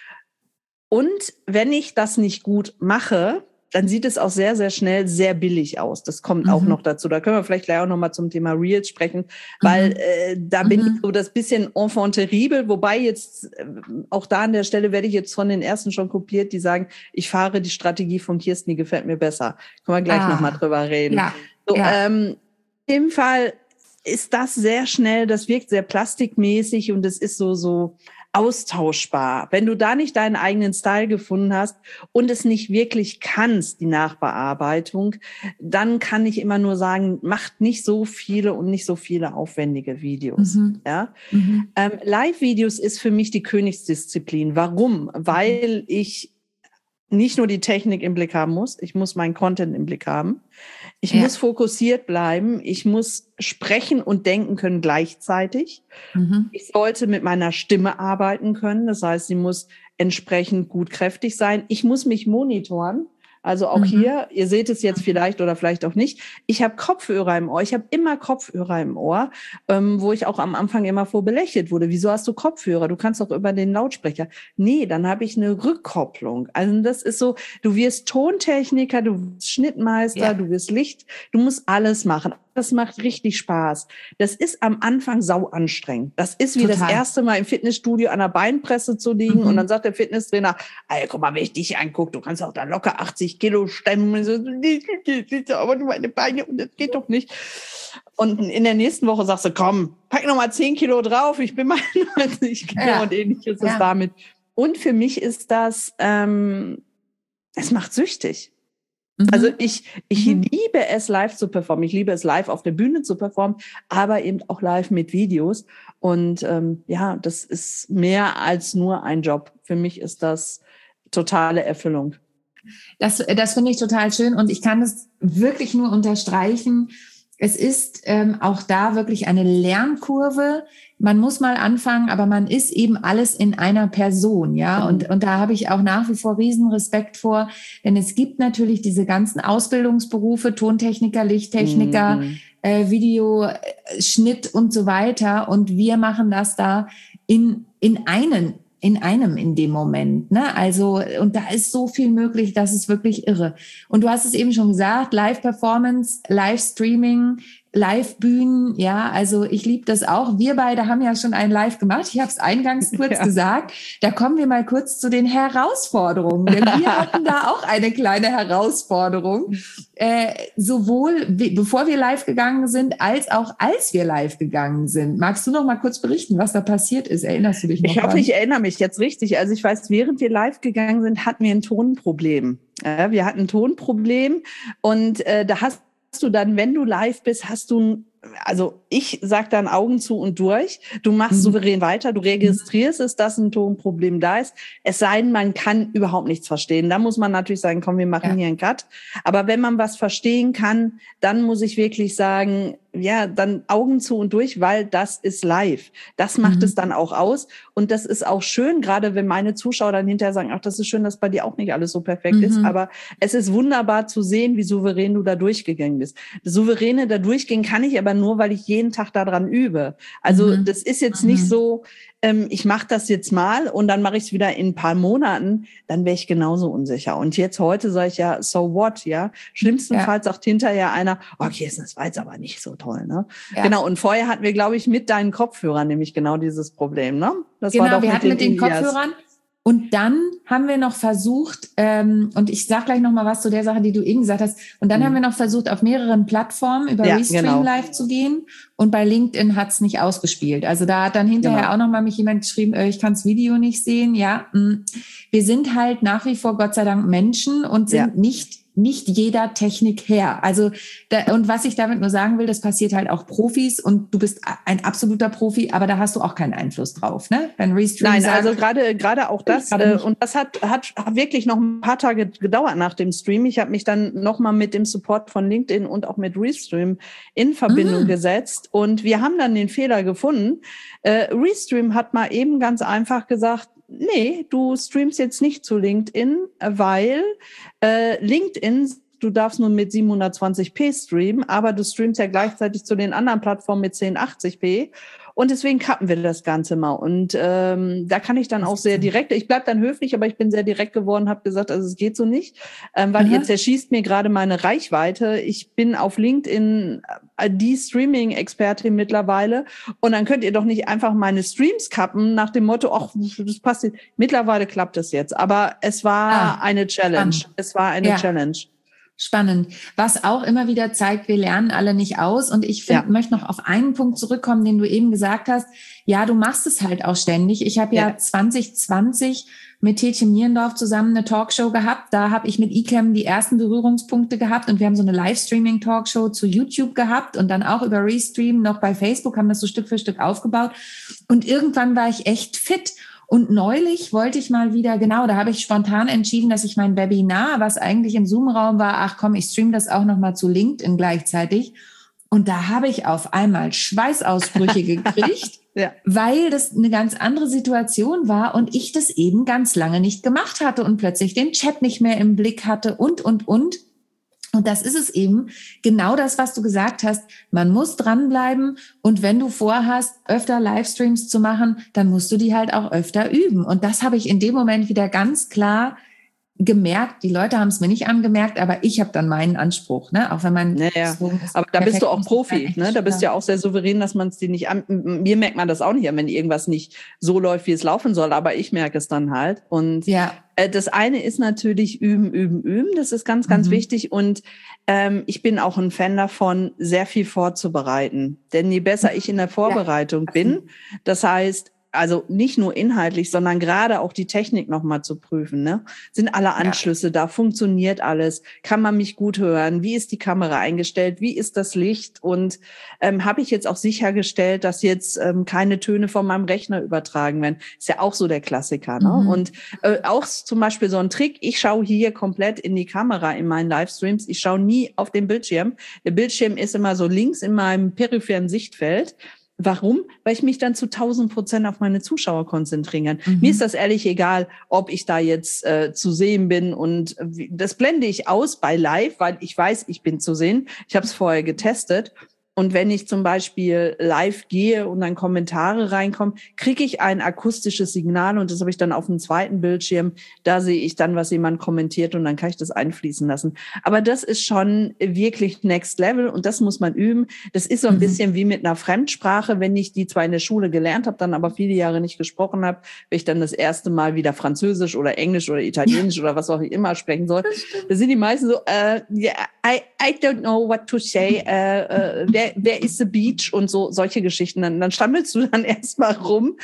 [SPEAKER 2] Und wenn ich das nicht gut mache, dann sieht es auch sehr, sehr schnell sehr billig aus. Das kommt mhm. auch noch dazu. Da können wir vielleicht gleich auch noch mal zum Thema Reels sprechen, weil mhm. äh, da bin mhm. ich so das bisschen enfant terrible, wobei jetzt äh, auch da an der Stelle werde ich jetzt von den Ersten schon kopiert, die sagen, ich fahre die Strategie von Kirsten, die gefällt mir besser. Können wir gleich ah. noch mal drüber reden. Ja. So, ja. Ähm, in dem Fall ist das sehr schnell, das wirkt sehr plastikmäßig und es ist so, so austauschbar. Wenn du da nicht deinen eigenen Style gefunden hast und es nicht wirklich kannst, die Nachbearbeitung, dann kann ich immer nur sagen, macht nicht so viele und nicht so viele aufwendige Videos. Mhm. Ja? Mhm. Ähm, Live-Videos ist für mich die Königsdisziplin. Warum? Weil ich nicht nur die Technik im Blick haben muss, ich muss meinen Content im Blick haben. Ich ja. muss fokussiert bleiben. Ich muss sprechen und denken können gleichzeitig. Mhm. Ich sollte mit meiner Stimme arbeiten können. Das heißt, sie muss entsprechend gut kräftig sein. Ich muss mich monitoren. Also auch
[SPEAKER 1] Mhm.
[SPEAKER 2] hier, ihr seht es jetzt vielleicht oder vielleicht auch nicht, ich habe Kopfhörer im Ohr, ich habe immer Kopfhörer im Ohr, ähm, wo ich auch am Anfang immer vor belächelt wurde. Wieso hast du Kopfhörer? Du kannst doch über den Lautsprecher. Nee, dann habe ich eine Rückkopplung. Also das ist so, du wirst Tontechniker, du wirst Schnittmeister,
[SPEAKER 1] Ja.
[SPEAKER 2] du wirst Licht, du musst alles machen. Das macht richtig Spaß. Das ist am Anfang sau anstrengend. Das ist wie
[SPEAKER 1] Total.
[SPEAKER 2] das erste Mal im Fitnessstudio an der Beinpresse zu liegen
[SPEAKER 1] Mhm.
[SPEAKER 2] und dann sagt der Fitnesstrainer, ey, guck mal, wenn ich dich angucke, du kannst auch da locker achtzig Kilo stemmen. Und so, aber du meine Beine und das geht doch nicht. Und in der nächsten Woche sagst du, komm, pack noch mal zehn Kilo drauf, ich bin mal neunzig Kilo
[SPEAKER 1] Ja.
[SPEAKER 2] und ähnlich ist es
[SPEAKER 1] Ja.
[SPEAKER 2] damit. Und für mich ist das, ähm, es macht süchtig.
[SPEAKER 1] Mhm.
[SPEAKER 2] Also ich, ich
[SPEAKER 1] Mhm.
[SPEAKER 2] liebe es, live zu performen. Ich liebe es, live auf der Bühne zu performen, aber eben auch live mit Videos. Und ähm, ja, das ist mehr als nur ein Job. Für mich ist das totale Erfüllung.
[SPEAKER 1] Das, das finde ich total schön und ich kann es wirklich nur unterstreichen. Es ist ähm, auch da wirklich eine Lernkurve. Man muss mal anfangen, aber man ist eben alles in einer Person, ja. Und, und da habe ich auch nach wie vor riesen Respekt vor, denn es gibt natürlich diese ganzen Ausbildungsberufe, Tontechniker, Lichttechniker,
[SPEAKER 2] Mhm.
[SPEAKER 1] äh, Videoschnitt und so weiter. Und wir machen das da in, in einen in einem in dem Moment, ne? Also, und da ist so viel möglich, das ist wirklich irre. Und du hast es eben schon gesagt, Live-Performance, Live-Streaming, Live-Bühnen, ja, also ich liebe das auch. Wir beide haben ja schon ein Live gemacht. Ich habe es eingangs kurz
[SPEAKER 2] Ja.
[SPEAKER 1] gesagt. Da kommen wir mal kurz zu den Herausforderungen. Denn wir hatten da auch eine kleine Herausforderung. Äh, sowohl be- bevor wir live gegangen sind, als auch als wir live gegangen sind. Magst du noch mal kurz berichten, was da passiert ist? Erinnerst du dich noch
[SPEAKER 2] Ich hoffe,
[SPEAKER 1] dran?
[SPEAKER 2] ich erinnere mich jetzt richtig. Also ich weiß, während wir live gegangen sind, hatten wir ein Tonproblem. Ja, wir hatten ein Tonproblem und äh, da hast du dann, wenn du live bist, hast du, also ich sag dann Augen zu und durch. Du machst
[SPEAKER 1] Mhm.
[SPEAKER 2] souverän weiter, du registrierst es, dass ein Tonproblem da ist. Es sei denn, man kann überhaupt nichts verstehen. Da muss man natürlich sagen, komm, wir machen
[SPEAKER 1] Ja.
[SPEAKER 2] hier einen Cut. Aber wenn man was verstehen kann, dann muss ich wirklich sagen, ja, dann Augen zu und durch, weil das ist live. Das macht
[SPEAKER 1] Mhm.
[SPEAKER 2] es dann auch aus. Und das ist auch schön, gerade wenn meine Zuschauer dann hinterher sagen, ach, das ist schön, dass bei dir auch nicht alles so perfekt
[SPEAKER 1] Mhm.
[SPEAKER 2] ist. Aber es ist wunderbar zu sehen, wie souverän du da durchgegangen bist. Das Souveräne da durchgehen kann ich aber nur, weil ich jeden Tag daran übe. Also
[SPEAKER 1] Mhm.
[SPEAKER 2] das ist jetzt
[SPEAKER 1] Mhm.
[SPEAKER 2] nicht so, ähm, ich mache das jetzt mal und dann mache ich es wieder in ein paar Monaten, dann wäre ich genauso unsicher. Und jetzt heute sage ich ja, so what, ja. Schlimmstenfalls sagt hinterher einer, okay, das war jetzt aber nicht so toll, ne?
[SPEAKER 1] Ja.
[SPEAKER 2] Genau, und vorher hatten wir, glaube ich, mit deinen Kopfhörern nämlich genau dieses Problem, ne? Das
[SPEAKER 1] Genau,
[SPEAKER 2] war doch
[SPEAKER 1] wir
[SPEAKER 2] mit
[SPEAKER 1] hatten mit den
[SPEAKER 2] In-Ears.
[SPEAKER 1] Kopfhörern. Und dann haben wir noch versucht, ähm, und ich sag gleich noch mal was zu der Sache, die du eben gesagt hast. Und dann
[SPEAKER 2] Mhm.
[SPEAKER 1] haben wir noch versucht, auf mehreren Plattformen über
[SPEAKER 2] Ja,
[SPEAKER 1] Restream
[SPEAKER 2] genau.
[SPEAKER 1] Live zu gehen. Und bei LinkedIn hat's nicht ausgespielt. Also da hat dann hinterher
[SPEAKER 2] Genau.
[SPEAKER 1] auch noch mal mich jemand geschrieben, äh, ich kann's Video nicht sehen. Ja, mh. Wir sind halt nach wie vor Gott sei Dank Menschen und sind
[SPEAKER 2] Ja.
[SPEAKER 1] nicht nicht jeder Technik her. Also da, und was ich damit nur sagen will, das passiert halt auch Profis und du bist ein absoluter Profi, aber da hast du auch keinen Einfluss drauf, ne? Wenn Restream
[SPEAKER 2] Nein,
[SPEAKER 1] sagt,
[SPEAKER 2] also gerade gerade auch das
[SPEAKER 1] gerade
[SPEAKER 2] äh,
[SPEAKER 1] nicht.
[SPEAKER 2] und das hat hat wirklich noch ein paar Tage gedauert nach dem Stream. Ich habe mich dann noch mal mit dem Support von LinkedIn und auch mit Restream in Verbindung
[SPEAKER 1] Mhm.
[SPEAKER 2] gesetzt und wir haben dann den Fehler gefunden. Äh, Restream hat mal eben ganz einfach gesagt, nee, du streamst jetzt nicht zu LinkedIn, weil äh, LinkedIn, du darfst nur mit siebenhundertzwanzig p streamen, aber du streamst ja gleichzeitig zu den anderen Plattformen mit zehn achtzig p. Und deswegen kappen wir das Ganze mal. Und ähm, da kann ich dann auch sehr direkt, ich bleib dann höflich, aber ich bin sehr direkt geworden, habe gesagt, also es geht so nicht, ähm, weil
[SPEAKER 1] Aha.
[SPEAKER 2] ihr zerschießt mir gerade meine Reichweite. Ich bin auf LinkedIn äh, die Streaming-Expertin mittlerweile und dann könnt ihr doch nicht einfach meine Streams kappen nach dem Motto, ach, das passt nicht. Mittlerweile klappt es jetzt, aber es war
[SPEAKER 1] Ah,
[SPEAKER 2] eine Challenge.
[SPEAKER 1] spannend.
[SPEAKER 2] Es war eine
[SPEAKER 1] Ja.
[SPEAKER 2] Challenge.
[SPEAKER 1] Spannend. Was auch immer wieder zeigt, wir lernen alle nicht aus. Und ich find,
[SPEAKER 2] Ja.
[SPEAKER 1] möchte noch auf einen Punkt zurückkommen, den du eben gesagt hast. Ja, du machst es halt auch ständig. Ich habe ja,
[SPEAKER 2] Ja.
[SPEAKER 1] zwanzig zwanzig mit Tietje Mierendorf zusammen eine Talkshow gehabt. Da habe ich mit eCam die ersten Berührungspunkte gehabt und wir haben so eine Livestreaming-Talkshow zu YouTube gehabt und dann auch über Restream noch bei Facebook, haben das so Stück für Stück aufgebaut. Und irgendwann war ich echt fit. Und neulich wollte ich mal wieder, genau, da habe ich spontan entschieden, dass ich mein Webinar, was eigentlich im Zoom-Raum war, ach komm, ich streame das auch nochmal zu LinkedIn gleichzeitig. Und da habe ich auf einmal Schweißausbrüche gekriegt.
[SPEAKER 2] Ja.
[SPEAKER 1] Weil das eine ganz andere Situation war und ich das eben ganz lange nicht gemacht hatte und plötzlich den Chat nicht mehr im Blick hatte und, und, und. Und das ist es eben, genau das, was du gesagt hast. Man muss dranbleiben und wenn du vorhast, öfter Livestreams zu machen, dann musst du die halt auch öfter üben. Und das habe ich in dem Moment wieder ganz klar gemerkt. Die Leute haben es mir nicht angemerkt, aber ich habe dann meinen Anspruch, ne? Auch wenn man
[SPEAKER 2] naja,
[SPEAKER 1] so
[SPEAKER 2] aber da bist du auch Profi, ne? Da bist du ja auch sehr souverän, dass man es dir nicht an. Mir merkt man das auch nicht, wenn irgendwas nicht so läuft, wie es laufen soll, aber ich merke es dann halt. Und
[SPEAKER 1] ja.
[SPEAKER 2] äh, das eine ist natürlich üben, üben, üben. Das ist ganz, ganz mhm. wichtig. Und ähm, ich bin auch ein Fan davon, sehr viel vorzubereiten. Denn je besser ich in der Vorbereitung ja. bin, das heißt, also nicht nur inhaltlich, sondern gerade auch die Technik nochmal zu prüfen. Ne? Sind alle Anschlüsse ja. da? Funktioniert alles? Kann man mich gut hören? Wie ist die Kamera eingestellt? Wie ist das Licht? Und ähm, habe ich jetzt auch sichergestellt, dass jetzt ähm, keine Töne von meinem Rechner übertragen werden? Ist ja auch so der Klassiker. Ne? Mhm. Und äh, auch zum Beispiel so ein Trick, ich schaue hier komplett in die Kamera in meinen Livestreams. Ich schaue nie auf den Bildschirm. Der Bildschirm ist immer so links in meinem peripheren Sichtfeld. Warum? Weil ich mich dann zu tausend Prozent auf meine Zuschauer konzentrieren kann. Mhm. Mir ist das ehrlich egal, ob ich da jetzt äh, zu sehen bin und äh, das blende ich aus bei Live, weil ich weiß, ich bin zu sehen. Ich habe es vorher getestet. Und wenn ich zum Beispiel live gehe und dann Kommentare reinkommen, kriege ich ein akustisches Signal und das habe ich dann auf dem zweiten Bildschirm. Da sehe ich dann, was jemand kommentiert und dann kann ich das einfließen lassen. Aber das ist schon wirklich Next Level und das muss man üben. Das ist so ein mhm. bisschen wie mit einer Fremdsprache, wenn ich die zwar in der Schule gelernt habe, dann aber viele Jahre nicht gesprochen habe, wenn ich dann das erste Mal wieder Französisch oder Englisch oder Italienisch ja. oder was auch immer sprechen soll. Da sind die meisten so, uh, yeah, I, I don't know what to say, uh, uh, wer, wer ist the beach und so solche Geschichten. Dann, dann stammelst du dann erstmal rum,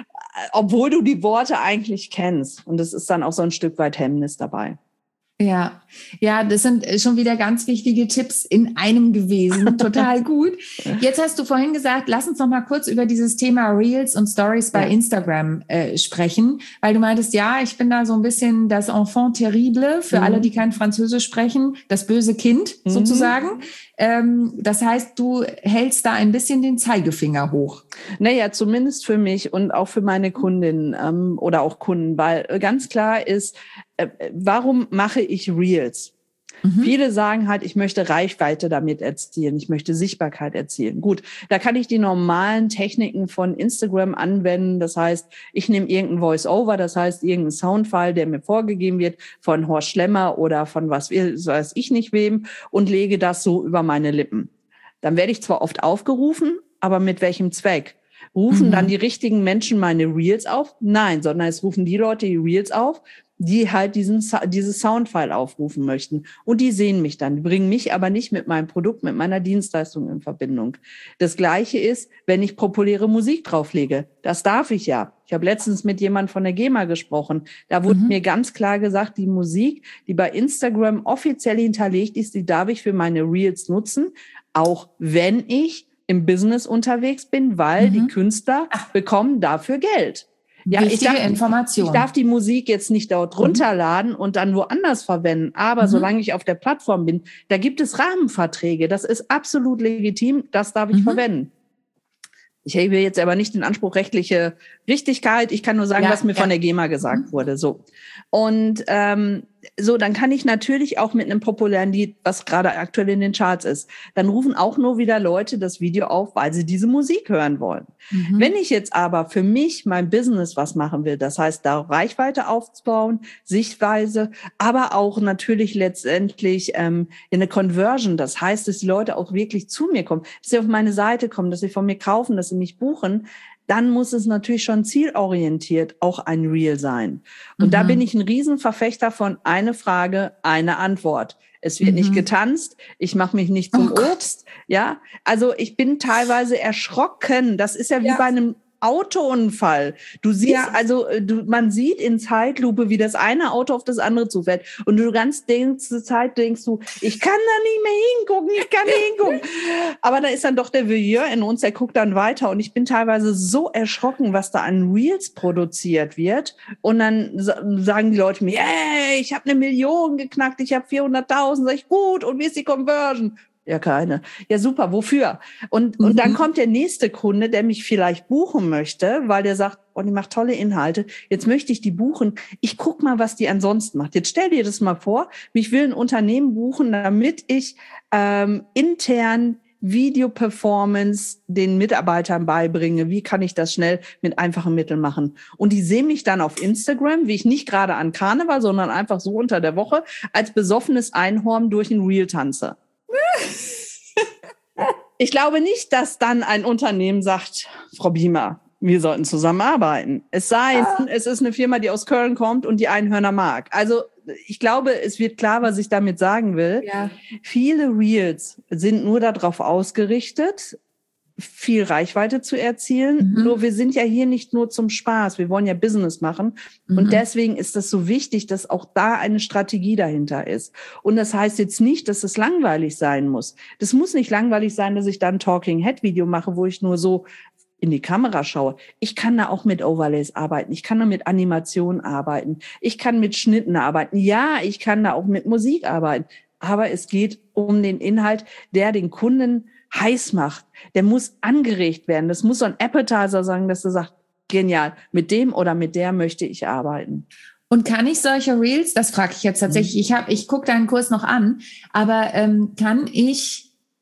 [SPEAKER 2] obwohl du die Worte eigentlich kennst. Und das ist dann auch so ein Stück weit Hemmnis dabei.
[SPEAKER 1] Ja, ja, das sind schon wieder ganz wichtige Tipps in einem gewesen. Total gut. Jetzt hast du vorhin gesagt, lass uns noch mal kurz über dieses Thema Reels und Stories bei ja. Instagram äh, sprechen, weil du meintest, ja, ich bin da so ein bisschen das Enfant terrible für mhm. alle, die kein Französisch sprechen, das böse Kind mhm. sozusagen. Ähm, das heißt, du hältst da ein bisschen den Zeigefinger hoch.
[SPEAKER 2] Naja, zumindest für mich und auch für meine Kundinnen ähm, oder auch Kunden, weil ganz klar ist, äh, warum mache ich Reels? Mhm. Viele sagen halt, ich möchte Reichweite damit erzielen, ich möchte Sichtbarkeit erzielen. Gut, da kann ich die normalen Techniken von Instagram anwenden. Das heißt, ich nehme irgendein Voice-Over, das heißt irgendein Soundfile, der mir vorgegeben wird von Horst Schlemmer oder von was weiß ich nicht wem und lege das so über meine Lippen. Dann werde ich zwar oft aufgerufen, aber mit welchem Zweck? Rufen mhm. dann die richtigen Menschen meine Reels auf? Nein, sondern es rufen die Leute die Reels auf, die halt diesen, dieses Soundfile aufrufen möchten. Und die sehen mich dann, bringen mich aber nicht mit meinem Produkt, mit meiner Dienstleistung in Verbindung. Das Gleiche ist, wenn ich populäre Musik drauflege. Das darf ich ja. Ich habe letztens mit jemandem von der GEMA gesprochen. Da wurde mhm. mir ganz klar gesagt, die Musik, die bei Instagram offiziell hinterlegt ist, die darf ich für meine Reels nutzen, auch wenn ich im Business unterwegs bin, weil mhm. die Künstler Ach. bekommen dafür Geld.
[SPEAKER 1] Ja, ich darf,
[SPEAKER 2] Information. ich darf die Musik jetzt nicht dort runterladen mhm. und dann woanders verwenden. Aber mhm. solange ich auf der Plattform bin, da gibt es Rahmenverträge. Das ist absolut legitim. Das darf ich mhm. verwenden. Ich hebe jetzt aber nicht den Anspruch rechtliche Richtigkeit. Ich kann nur sagen, ja, was mir ja. von der GEMA gesagt mhm. wurde. So. Und ähm, so, dann kann ich natürlich auch mit einem populären Lied, was gerade aktuell in den Charts ist, dann rufen auch nur wieder Leute das Video auf, weil sie diese Musik hören wollen. Mhm. Wenn ich jetzt aber für mich mein Business was machen will, das heißt, da Reichweite aufzubauen, Sichtweise, aber auch natürlich letztendlich ähm, in eine Conversion, das heißt, dass die Leute auch wirklich zu mir kommen, dass sie auf meine Seite kommen, dass sie von mir kaufen, dass sie mich buchen, dann muss es natürlich schon zielorientiert auch ein Reel sein. Und mhm. da bin ich ein Riesenverfechter von eine Frage, eine Antwort. Es wird mhm. nicht getanzt, ich mache mich nicht zum oh Obst. Ja, also ich bin teilweise erschrocken. Das ist ja wie ja. bei einem Autounfall. Du siehst, ja. also du, man sieht in Zeitlupe, wie das eine Auto auf das andere zufährt. Und du ganz ganze Zeit denkst du, ich kann da nicht mehr hingucken, ich kann nicht hingucken. Aber da ist dann doch der Voyeur in uns, der guckt dann weiter. Und ich bin teilweise so erschrocken, was da an Reels produziert wird. Und dann sagen die Leute mir, ey, ich habe eine Million geknackt, ich habe vierhunderttausend. Sag ich, gut, und wie ist die Conversion? Ja, keine. Ja, super. Wofür? Und, mhm. und dann kommt der nächste Kunde, der mich vielleicht buchen möchte, weil der sagt, oh, die macht tolle Inhalte. Jetzt möchte ich die buchen. Ich guck mal, was die ansonsten macht. Jetzt stell dir das mal vor. Ich will ein Unternehmen buchen, damit ich ähm, intern Video-Performance den Mitarbeitern beibringe. Wie kann ich das schnell mit einfachen Mitteln machen? Und die sehen mich dann auf Instagram, wie ich nicht gerade an Karneval, sondern einfach so unter der Woche als besoffenes Einhorn durch ein Reel tanze. Ich glaube nicht, dass dann ein Unternehmen sagt, Frau Biemer, wir sollten zusammenarbeiten. Es sei denn, es ist eine Firma, die aus Köln kommt und die Einhörner mag. Also ich glaube, es wird klar, was ich damit sagen will. Ja. Viele Reels sind nur darauf ausgerichtet, viel Reichweite zu erzielen. Mhm. Nur wir sind ja hier nicht nur zum Spaß. Wir wollen ja Business machen. Mhm. Und deswegen ist das so wichtig, dass auch da eine Strategie dahinter ist. Und das heißt jetzt nicht, dass es langweilig sein muss. Das muss nicht langweilig sein, dass ich dann ein Talking-Head-Video mache, wo ich nur so in die Kamera schaue. Ich kann da auch mit Overlays arbeiten. Ich kann da mit Animation arbeiten. Ich kann mit Schnitten arbeiten. Ja, ich kann da auch mit Musik arbeiten. Aber es geht um den Inhalt, der den Kunden heiß macht. Der muss angeregt werden. Das muss so ein Appetizer sein, dass er sagt, genial, mit dem oder mit der möchte ich arbeiten.
[SPEAKER 1] Und kann ich solche Reels, das frage ich jetzt tatsächlich, ich habe, ich gucke deinen Kurs noch an, aber ähm, kann ich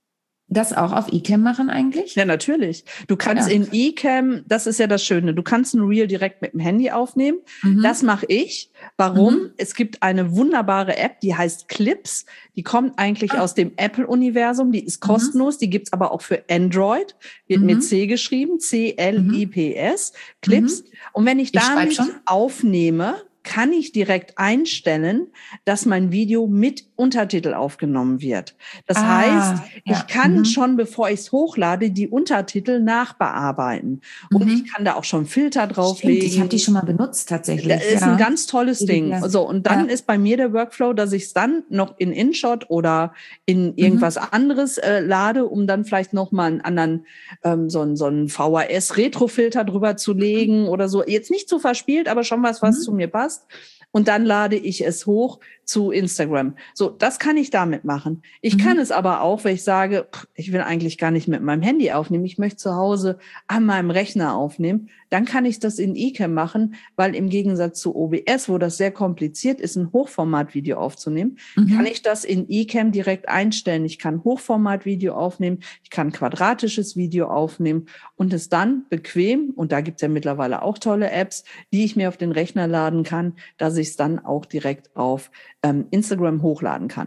[SPEAKER 1] das auch auf eCam machen eigentlich?
[SPEAKER 2] Ja, natürlich. Du kannst ja. in eCam, das ist ja das Schöne, du kannst ein Reel direkt mit dem Handy aufnehmen. Mhm. Das mache ich. Warum? Mhm. Es gibt eine wunderbare App, die heißt Clips. Die kommt eigentlich ah. aus dem Apple-Universum. Die ist kostenlos. Mhm. Die gibt's aber auch für Android. Wird mhm. mit C geschrieben. C L I P S. Mhm. Clips. Mhm. Und wenn ich, ich damit aufnehme, kann ich direkt einstellen, dass mein Video mit Untertitel aufgenommen wird. Das ah, heißt, ich ja. kann mhm. schon, bevor ich es hochlade, die Untertitel nachbearbeiten. Mhm. Und ich kann da auch schon Filter drauflegen.
[SPEAKER 1] Stimmt, ich habe die schon mal benutzt tatsächlich.
[SPEAKER 2] Das ist ja. ein ganz tolles die Ding. Ja. So, und dann ja. ist bei mir der Workflow, dass ich es dann noch in InShot oder in irgendwas mhm. anderes äh, lade, um dann vielleicht noch mal einen anderen, ähm, so, einen, so einen V H S-Retro-Filter drüber zu legen mhm. oder so. Jetzt nicht zu verspielt, aber schon was, was mhm. zu mir passt. Und dann lade ich es hoch zu Instagram. So, das kann ich damit machen. Ich mhm. kann es aber auch, wenn ich sage, ich will eigentlich gar nicht mit meinem Handy aufnehmen, ich möchte zu Hause an meinem Rechner aufnehmen, dann kann ich das in eCam machen, weil im Gegensatz zu O B S, wo das sehr kompliziert ist, ein Hochformatvideo aufzunehmen, mhm. kann ich das in eCam direkt einstellen. Ich kann Hochformatvideo aufnehmen, ich kann quadratisches Video aufnehmen und es dann bequem, und da gibt's ja mittlerweile auch tolle Apps, die ich mir auf den Rechner laden kann, dass ich es dann auch direkt auf ähm, Instagram hochladen kann.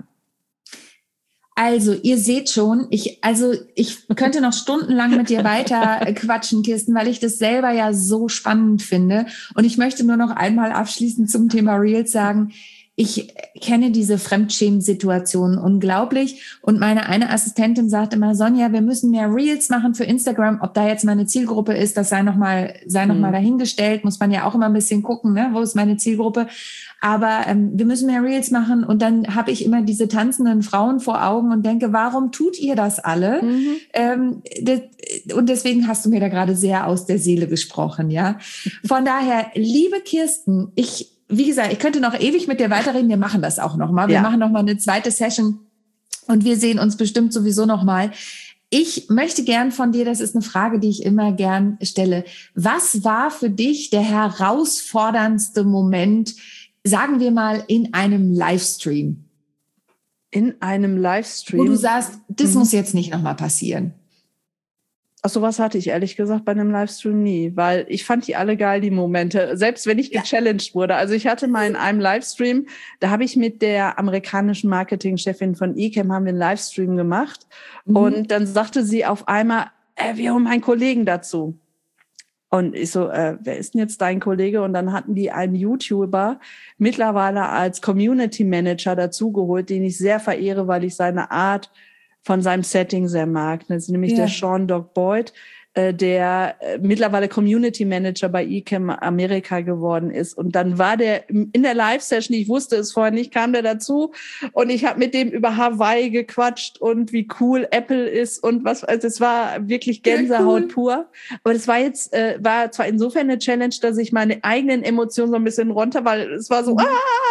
[SPEAKER 1] Also, ihr seht schon, ich, also, ich könnte noch stundenlang mit dir weiter quatschen, Kirsten, weil ich das selber ja so spannend finde. Und ich möchte nur noch einmal abschließend zum Thema Reels sagen, ich kenne diese Fremdschämen-Situation unglaublich. Und meine eine Assistentin sagt immer, Sonja, wir müssen mehr Reels machen für Instagram. Ob da jetzt meine Zielgruppe ist, das sei noch mal, sei noch mal dahingestellt. Muss man ja auch immer ein bisschen gucken, ne? Wo ist meine Zielgruppe? Aber ähm, wir müssen mehr Reels machen. Und dann habe ich immer diese tanzenden Frauen vor Augen und denke, warum tut ihr das alle? Mhm. Ähm, das, und deswegen hast du mir da gerade sehr aus der Seele gesprochen, ja. Von daher, liebe Kirsten, ich wie gesagt, ich könnte noch ewig mit dir weiterreden. Wir machen das auch noch mal. Wir ja. machen noch mal eine zweite Session und wir sehen uns bestimmt sowieso noch mal. Ich möchte gern von dir, das ist eine Frage, die ich immer gern stelle. Was war für dich der herausforderndste Moment, sagen wir mal, in einem Livestream?
[SPEAKER 2] In einem Livestream?
[SPEAKER 1] Wo du sagst, das mhm. muss jetzt nicht noch mal passieren.
[SPEAKER 2] Ach, sowas hatte ich ehrlich gesagt bei einem Livestream nie, weil ich fand die alle geil, die Momente, selbst wenn ich ja. gechallenged wurde. Also ich hatte mal in einem Livestream, da habe ich mit der amerikanischen Marketingchefin von eCam haben wir einen Livestream gemacht mhm. und dann sagte sie auf einmal, äh, wir holen meinen Kollegen dazu. Und ich so, äh, wer ist denn jetzt dein Kollege? Und dann hatten die einen YouTuber mittlerweile als Community Manager dazugeholt, den ich sehr verehre, weil ich seine Art von seinem Setting sehr mag. Das ist nämlich yeah. der Sean Doc Boyd, äh, der äh, mittlerweile Community Manager bei eCam Amerika geworden ist. Und dann war der in der Live-Session, ich wusste es vorher nicht, kam der dazu und ich habe mit dem über Hawaii gequatscht und wie cool Apple ist und was. Also es war wirklich Gänsehaut cool. pur. Aber das war jetzt, äh, war zwar insofern eine Challenge, dass ich meine eigenen Emotionen so ein bisschen runter, weil es war so, mhm. ah,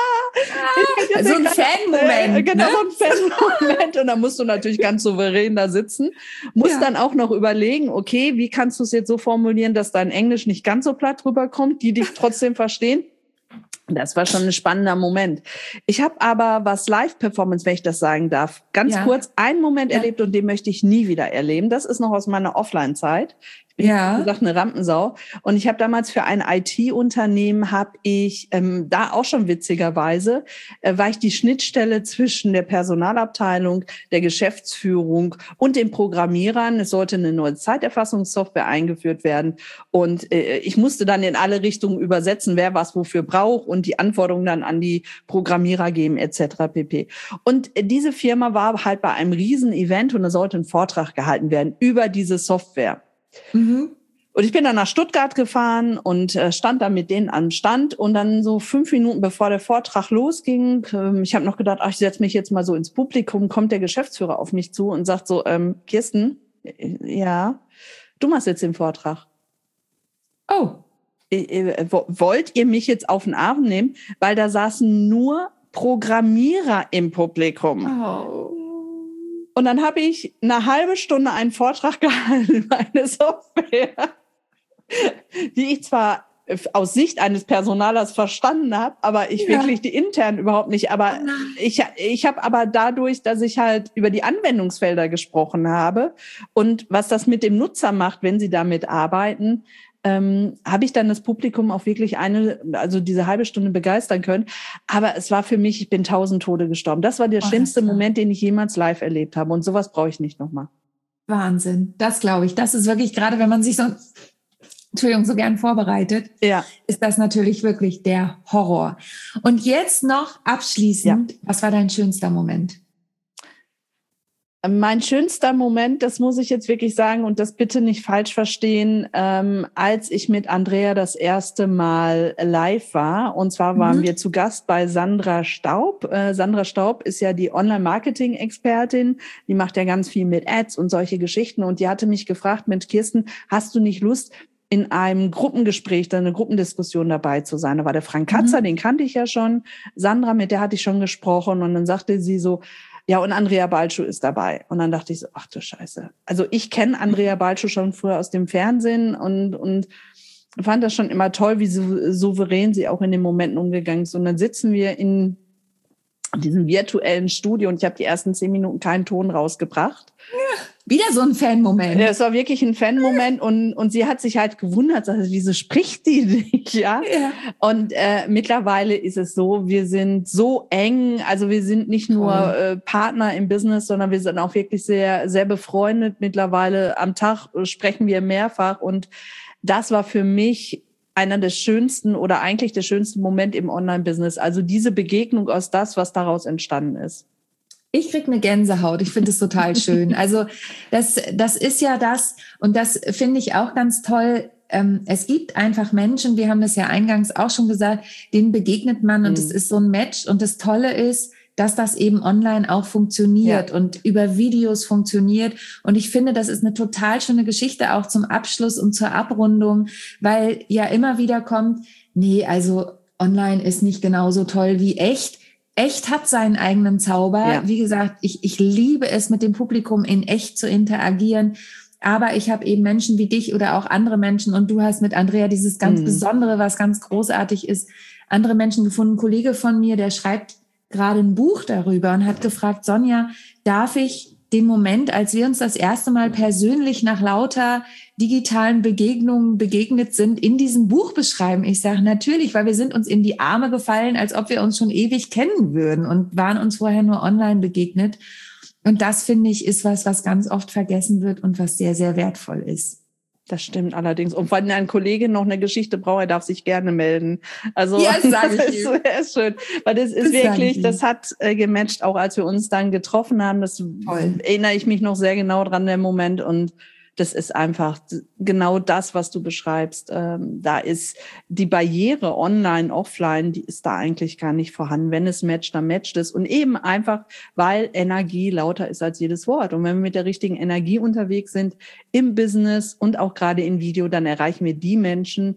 [SPEAKER 1] Ah, so ein Fan-Moment.
[SPEAKER 2] Äh, genau,
[SPEAKER 1] ne?
[SPEAKER 2] so ein Fan-Moment. Und dann musst du natürlich ganz souverän da sitzen. Musst ja. dann auch noch überlegen, okay, wie kannst du es jetzt so formulieren, dass dein Englisch nicht ganz so platt rüberkommt, die dich trotzdem verstehen. Das war schon ein spannender Moment. Ich habe aber, was Live-Performance, wenn ich das sagen darf, ganz ja. kurz einen Moment ja. erlebt und den möchte ich nie wieder erleben. Das ist noch aus meiner Offline-Zeit. Ich bin, ja. wie gesagt, eine Rampensau. Und ich habe damals für ein I T-Unternehmen, habe ich ähm, da auch schon witzigerweise, äh, war ich die Schnittstelle zwischen der Personalabteilung, der Geschäftsführung und den Programmierern. Es sollte eine neue Zeiterfassungssoftware eingeführt werden. Und äh, ich musste dann in alle Richtungen übersetzen, wer was wofür braucht und die Anforderungen dann an die Programmierer geben et cetera pp. Und äh, diese Firma war halt bei einem Riesen-Event und da sollte ein Vortrag gehalten werden über diese Software. Mhm. Und ich bin dann nach Stuttgart gefahren und äh, stand da mit denen am Stand und dann so fünf Minuten bevor der Vortrag losging, ähm, ich habe noch gedacht, ach, ich setze mich jetzt mal so ins Publikum, kommt der Geschäftsführer auf mich zu und sagt so, ähm, Kirsten, äh, ja, du machst jetzt den Vortrag.
[SPEAKER 1] Oh.
[SPEAKER 2] Äh, äh, wollt ihr mich jetzt auf den Arm nehmen? Weil da saßen nur Programmierer im Publikum.
[SPEAKER 1] Oh.
[SPEAKER 2] Und dann habe ich eine halbe Stunde einen Vortrag gehalten über eine Software, die ich zwar aus Sicht eines Personalers verstanden habe, aber ich ja. wirklich die intern überhaupt nicht. Aber oh ich, ich habe aber dadurch, dass ich halt über die Anwendungsfelder gesprochen habe und was das mit dem Nutzer macht, wenn sie damit arbeiten, ähm, habe ich dann das Publikum auch wirklich eine, also diese halbe Stunde begeistern können. Aber es war für mich, ich bin tausend Tode gestorben. Das war der oh, schlimmste Moment, den ich jemals live erlebt habe. Und sowas brauche ich nicht nochmal.
[SPEAKER 1] Wahnsinn. Das glaube ich. Das ist wirklich, gerade wenn man sich so, Entschuldigung, so gern vorbereitet,
[SPEAKER 2] ja.
[SPEAKER 1] ist das natürlich wirklich der Horror. Und jetzt noch abschließend, ja. was war dein schönster Moment?
[SPEAKER 2] Mein schönster Moment, das muss ich jetzt wirklich sagen und das bitte nicht falsch verstehen, ähm, als ich mit Andrea das erste Mal live war. Und zwar waren mhm. wir zu Gast bei Sandra Staub. Äh, Sandra Staub ist ja die Online-Marketing-Expertin. Die macht ja ganz viel mit Ads und solche Geschichten. Und die hatte mich gefragt, Mensch, Kirsten, hast du nicht Lust, in einem Gruppengespräch, dann eine Gruppendiskussion dabei zu sein? Da war der Frank Katzer, mhm. den kannte ich ja schon. Sandra, mit der hatte ich schon gesprochen. Und dann sagte sie so, ja, und Andrea Balschuh ist dabei. Und dann dachte ich so, ach du Scheiße. Also ich kenne Andrea Balschuh schon früher aus dem Fernsehen und und fand das schon immer toll, wie sou- souverän sie auch in den Momenten umgegangen ist. Und dann sitzen wir in diesem virtuellen Studio und ich habe die ersten zehn Minuten keinen Ton rausgebracht.
[SPEAKER 1] Ja, wieder so ein Fan-Moment.
[SPEAKER 2] Ja, es war wirklich ein Fan-Moment und und sie hat sich halt gewundert, also, wieso spricht die nicht, ja? ja. Und äh, mittlerweile ist es so, wir sind so eng, also wir sind nicht nur äh, Partner im Business, sondern wir sind auch wirklich sehr sehr befreundet. Mittlerweile am Tag sprechen wir mehrfach und das war für mich einer der schönsten oder eigentlich der schönste Moment im Online-Business. Also diese Begegnung aus das, was daraus entstanden ist.
[SPEAKER 1] Ich krieg eine Gänsehaut. Ich finde es total schön. Also das, das ist ja das, und das finde ich auch ganz toll. Ähm, es gibt einfach Menschen, wir haben das ja eingangs auch schon gesagt, denen begegnet man und es mhm. ist so ein Match. Und das Tolle ist, dass das eben online auch funktioniert ja. und über Videos funktioniert. Und ich finde, das ist eine total schöne Geschichte auch zum Abschluss und zur Abrundung, weil ja immer wieder kommt, nee, also online ist nicht genauso toll wie echt. Echt hat seinen eigenen Zauber. Ja. Wie gesagt, ich, ich liebe es, mit dem Publikum in echt zu interagieren. Aber ich habe eben Menschen wie dich oder auch andere Menschen und du hast mit Andrea dieses ganz mhm. Besondere, was ganz großartig ist, andere Menschen gefunden. Ein Kollege von mir, der schreibt gerade ein Buch darüber und hat gefragt, Sonja, darf ich den Moment, als wir uns das erste Mal persönlich nach lauter digitalen Begegnungen begegnet sind, in diesem Buch beschreiben? Ich sage natürlich, weil wir sind uns in die Arme gefallen, als ob wir uns schon ewig kennen würden und waren uns vorher nur online begegnet. Und das, finde ich, ist was, was ganz oft vergessen wird und was sehr, sehr wertvoll ist.
[SPEAKER 2] Das stimmt allerdings. Und wenn ein Kollege noch eine Geschichte braucht, er darf sich gerne melden. Also
[SPEAKER 1] ja, das,
[SPEAKER 2] das ist, ist schön. Weil das ist das wirklich, das hat äh, gematcht, auch als wir uns dann getroffen haben. Das Toll. Erinnere ich mich noch sehr genau dran, der Moment. Und das ist einfach genau das, was du beschreibst. Ähm, da ist die Barriere online, offline, die ist da eigentlich gar nicht vorhanden. Wenn es matcht, dann matcht es. Und eben einfach, weil Energie lauter ist als jedes Wort. Und wenn wir mit der richtigen Energie unterwegs sind, im Business und auch gerade im Video, dann erreichen wir die Menschen,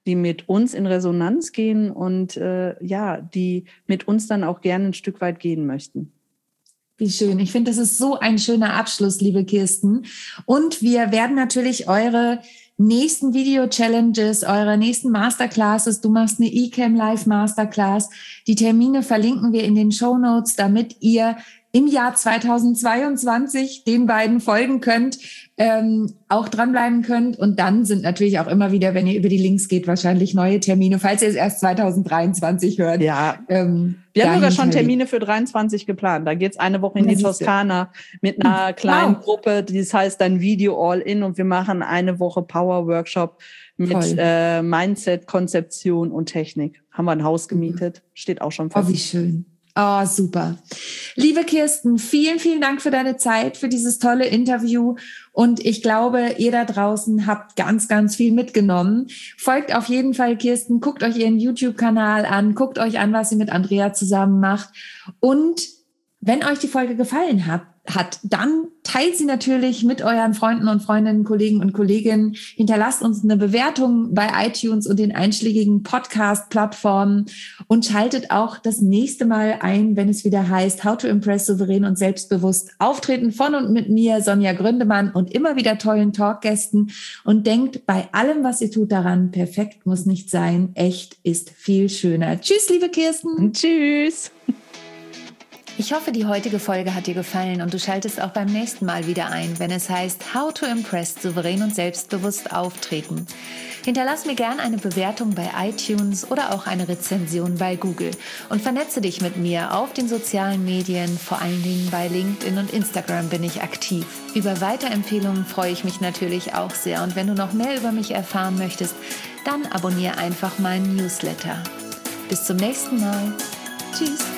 [SPEAKER 2] die mit uns in Resonanz gehen und äh, ja, die mit uns dann auch gerne ein Stück weit gehen möchten.
[SPEAKER 1] Wie schön. Ich finde, das ist so ein schöner Abschluss, liebe Kirsten. Und wir werden natürlich eure nächsten Video-Challenges, eure nächsten Masterclasses, du machst eine eCam Live Masterclass, die Termine verlinken wir in den Shownotes, damit ihr im Jahr zweitausendzweiundzwanzig den beiden folgen könnt, ähm, auch dranbleiben könnt. Und dann sind natürlich auch immer wieder, wenn ihr über die Links geht, wahrscheinlich neue Termine, falls ihr es erst zweitausenddreiundzwanzig hört.
[SPEAKER 2] Ja,
[SPEAKER 1] ähm,
[SPEAKER 2] wir haben sogar schon Termine für dreiundzwanzig geplant. Da geht's eine Woche in die Toskana mit einer kleinen wow. Gruppe, das heißt dann Video All-In, und wir machen eine Woche Power-Workshop mit äh, Mindset, Konzeption und Technik. Haben wir ein Haus gemietet, steht auch schon fest.
[SPEAKER 1] Oh, wie schön. Oh, super. Liebe Kirsten, vielen, vielen Dank für deine Zeit, für dieses tolle Interview. Und ich glaube, ihr da draußen habt ganz, ganz viel mitgenommen. Folgt auf jeden Fall Kirsten, guckt euch ihren YouTube-Kanal an, guckt euch an, was sie mit Andrea zusammen macht. Und wenn euch die Folge gefallen hat, hat, dann teilt sie natürlich mit euren Freunden und Freundinnen, Kollegen und Kolleginnen. Hinterlasst uns eine Bewertung bei iTunes und den einschlägigen Podcast-Plattformen und schaltet auch das nächste Mal ein, wenn es wieder heißt How to Impress souverän und selbstbewusst auftreten von und mit mir, Sonja Gründemann, und immer wieder tollen Talkgästen. Und denkt bei allem, was ihr tut, daran, perfekt muss nicht sein, echt ist viel schöner. Tschüss, liebe Kirsten.
[SPEAKER 2] Tschüss.
[SPEAKER 1] Ich hoffe, die heutige Folge hat dir gefallen und du schaltest auch beim nächsten Mal wieder ein, wenn es heißt How to Impress souverän und selbstbewusst auftreten. Hinterlass mir gerne eine Bewertung bei iTunes oder auch eine Rezension bei Google und vernetze dich mit mir auf den sozialen Medien, vor allen Dingen bei LinkedIn und Instagram bin ich aktiv. Über Weiterempfehlungen freue ich mich natürlich auch sehr, und wenn du noch mehr über mich erfahren möchtest, dann abonniere einfach meinen Newsletter. Bis zum nächsten Mal. Tschüss.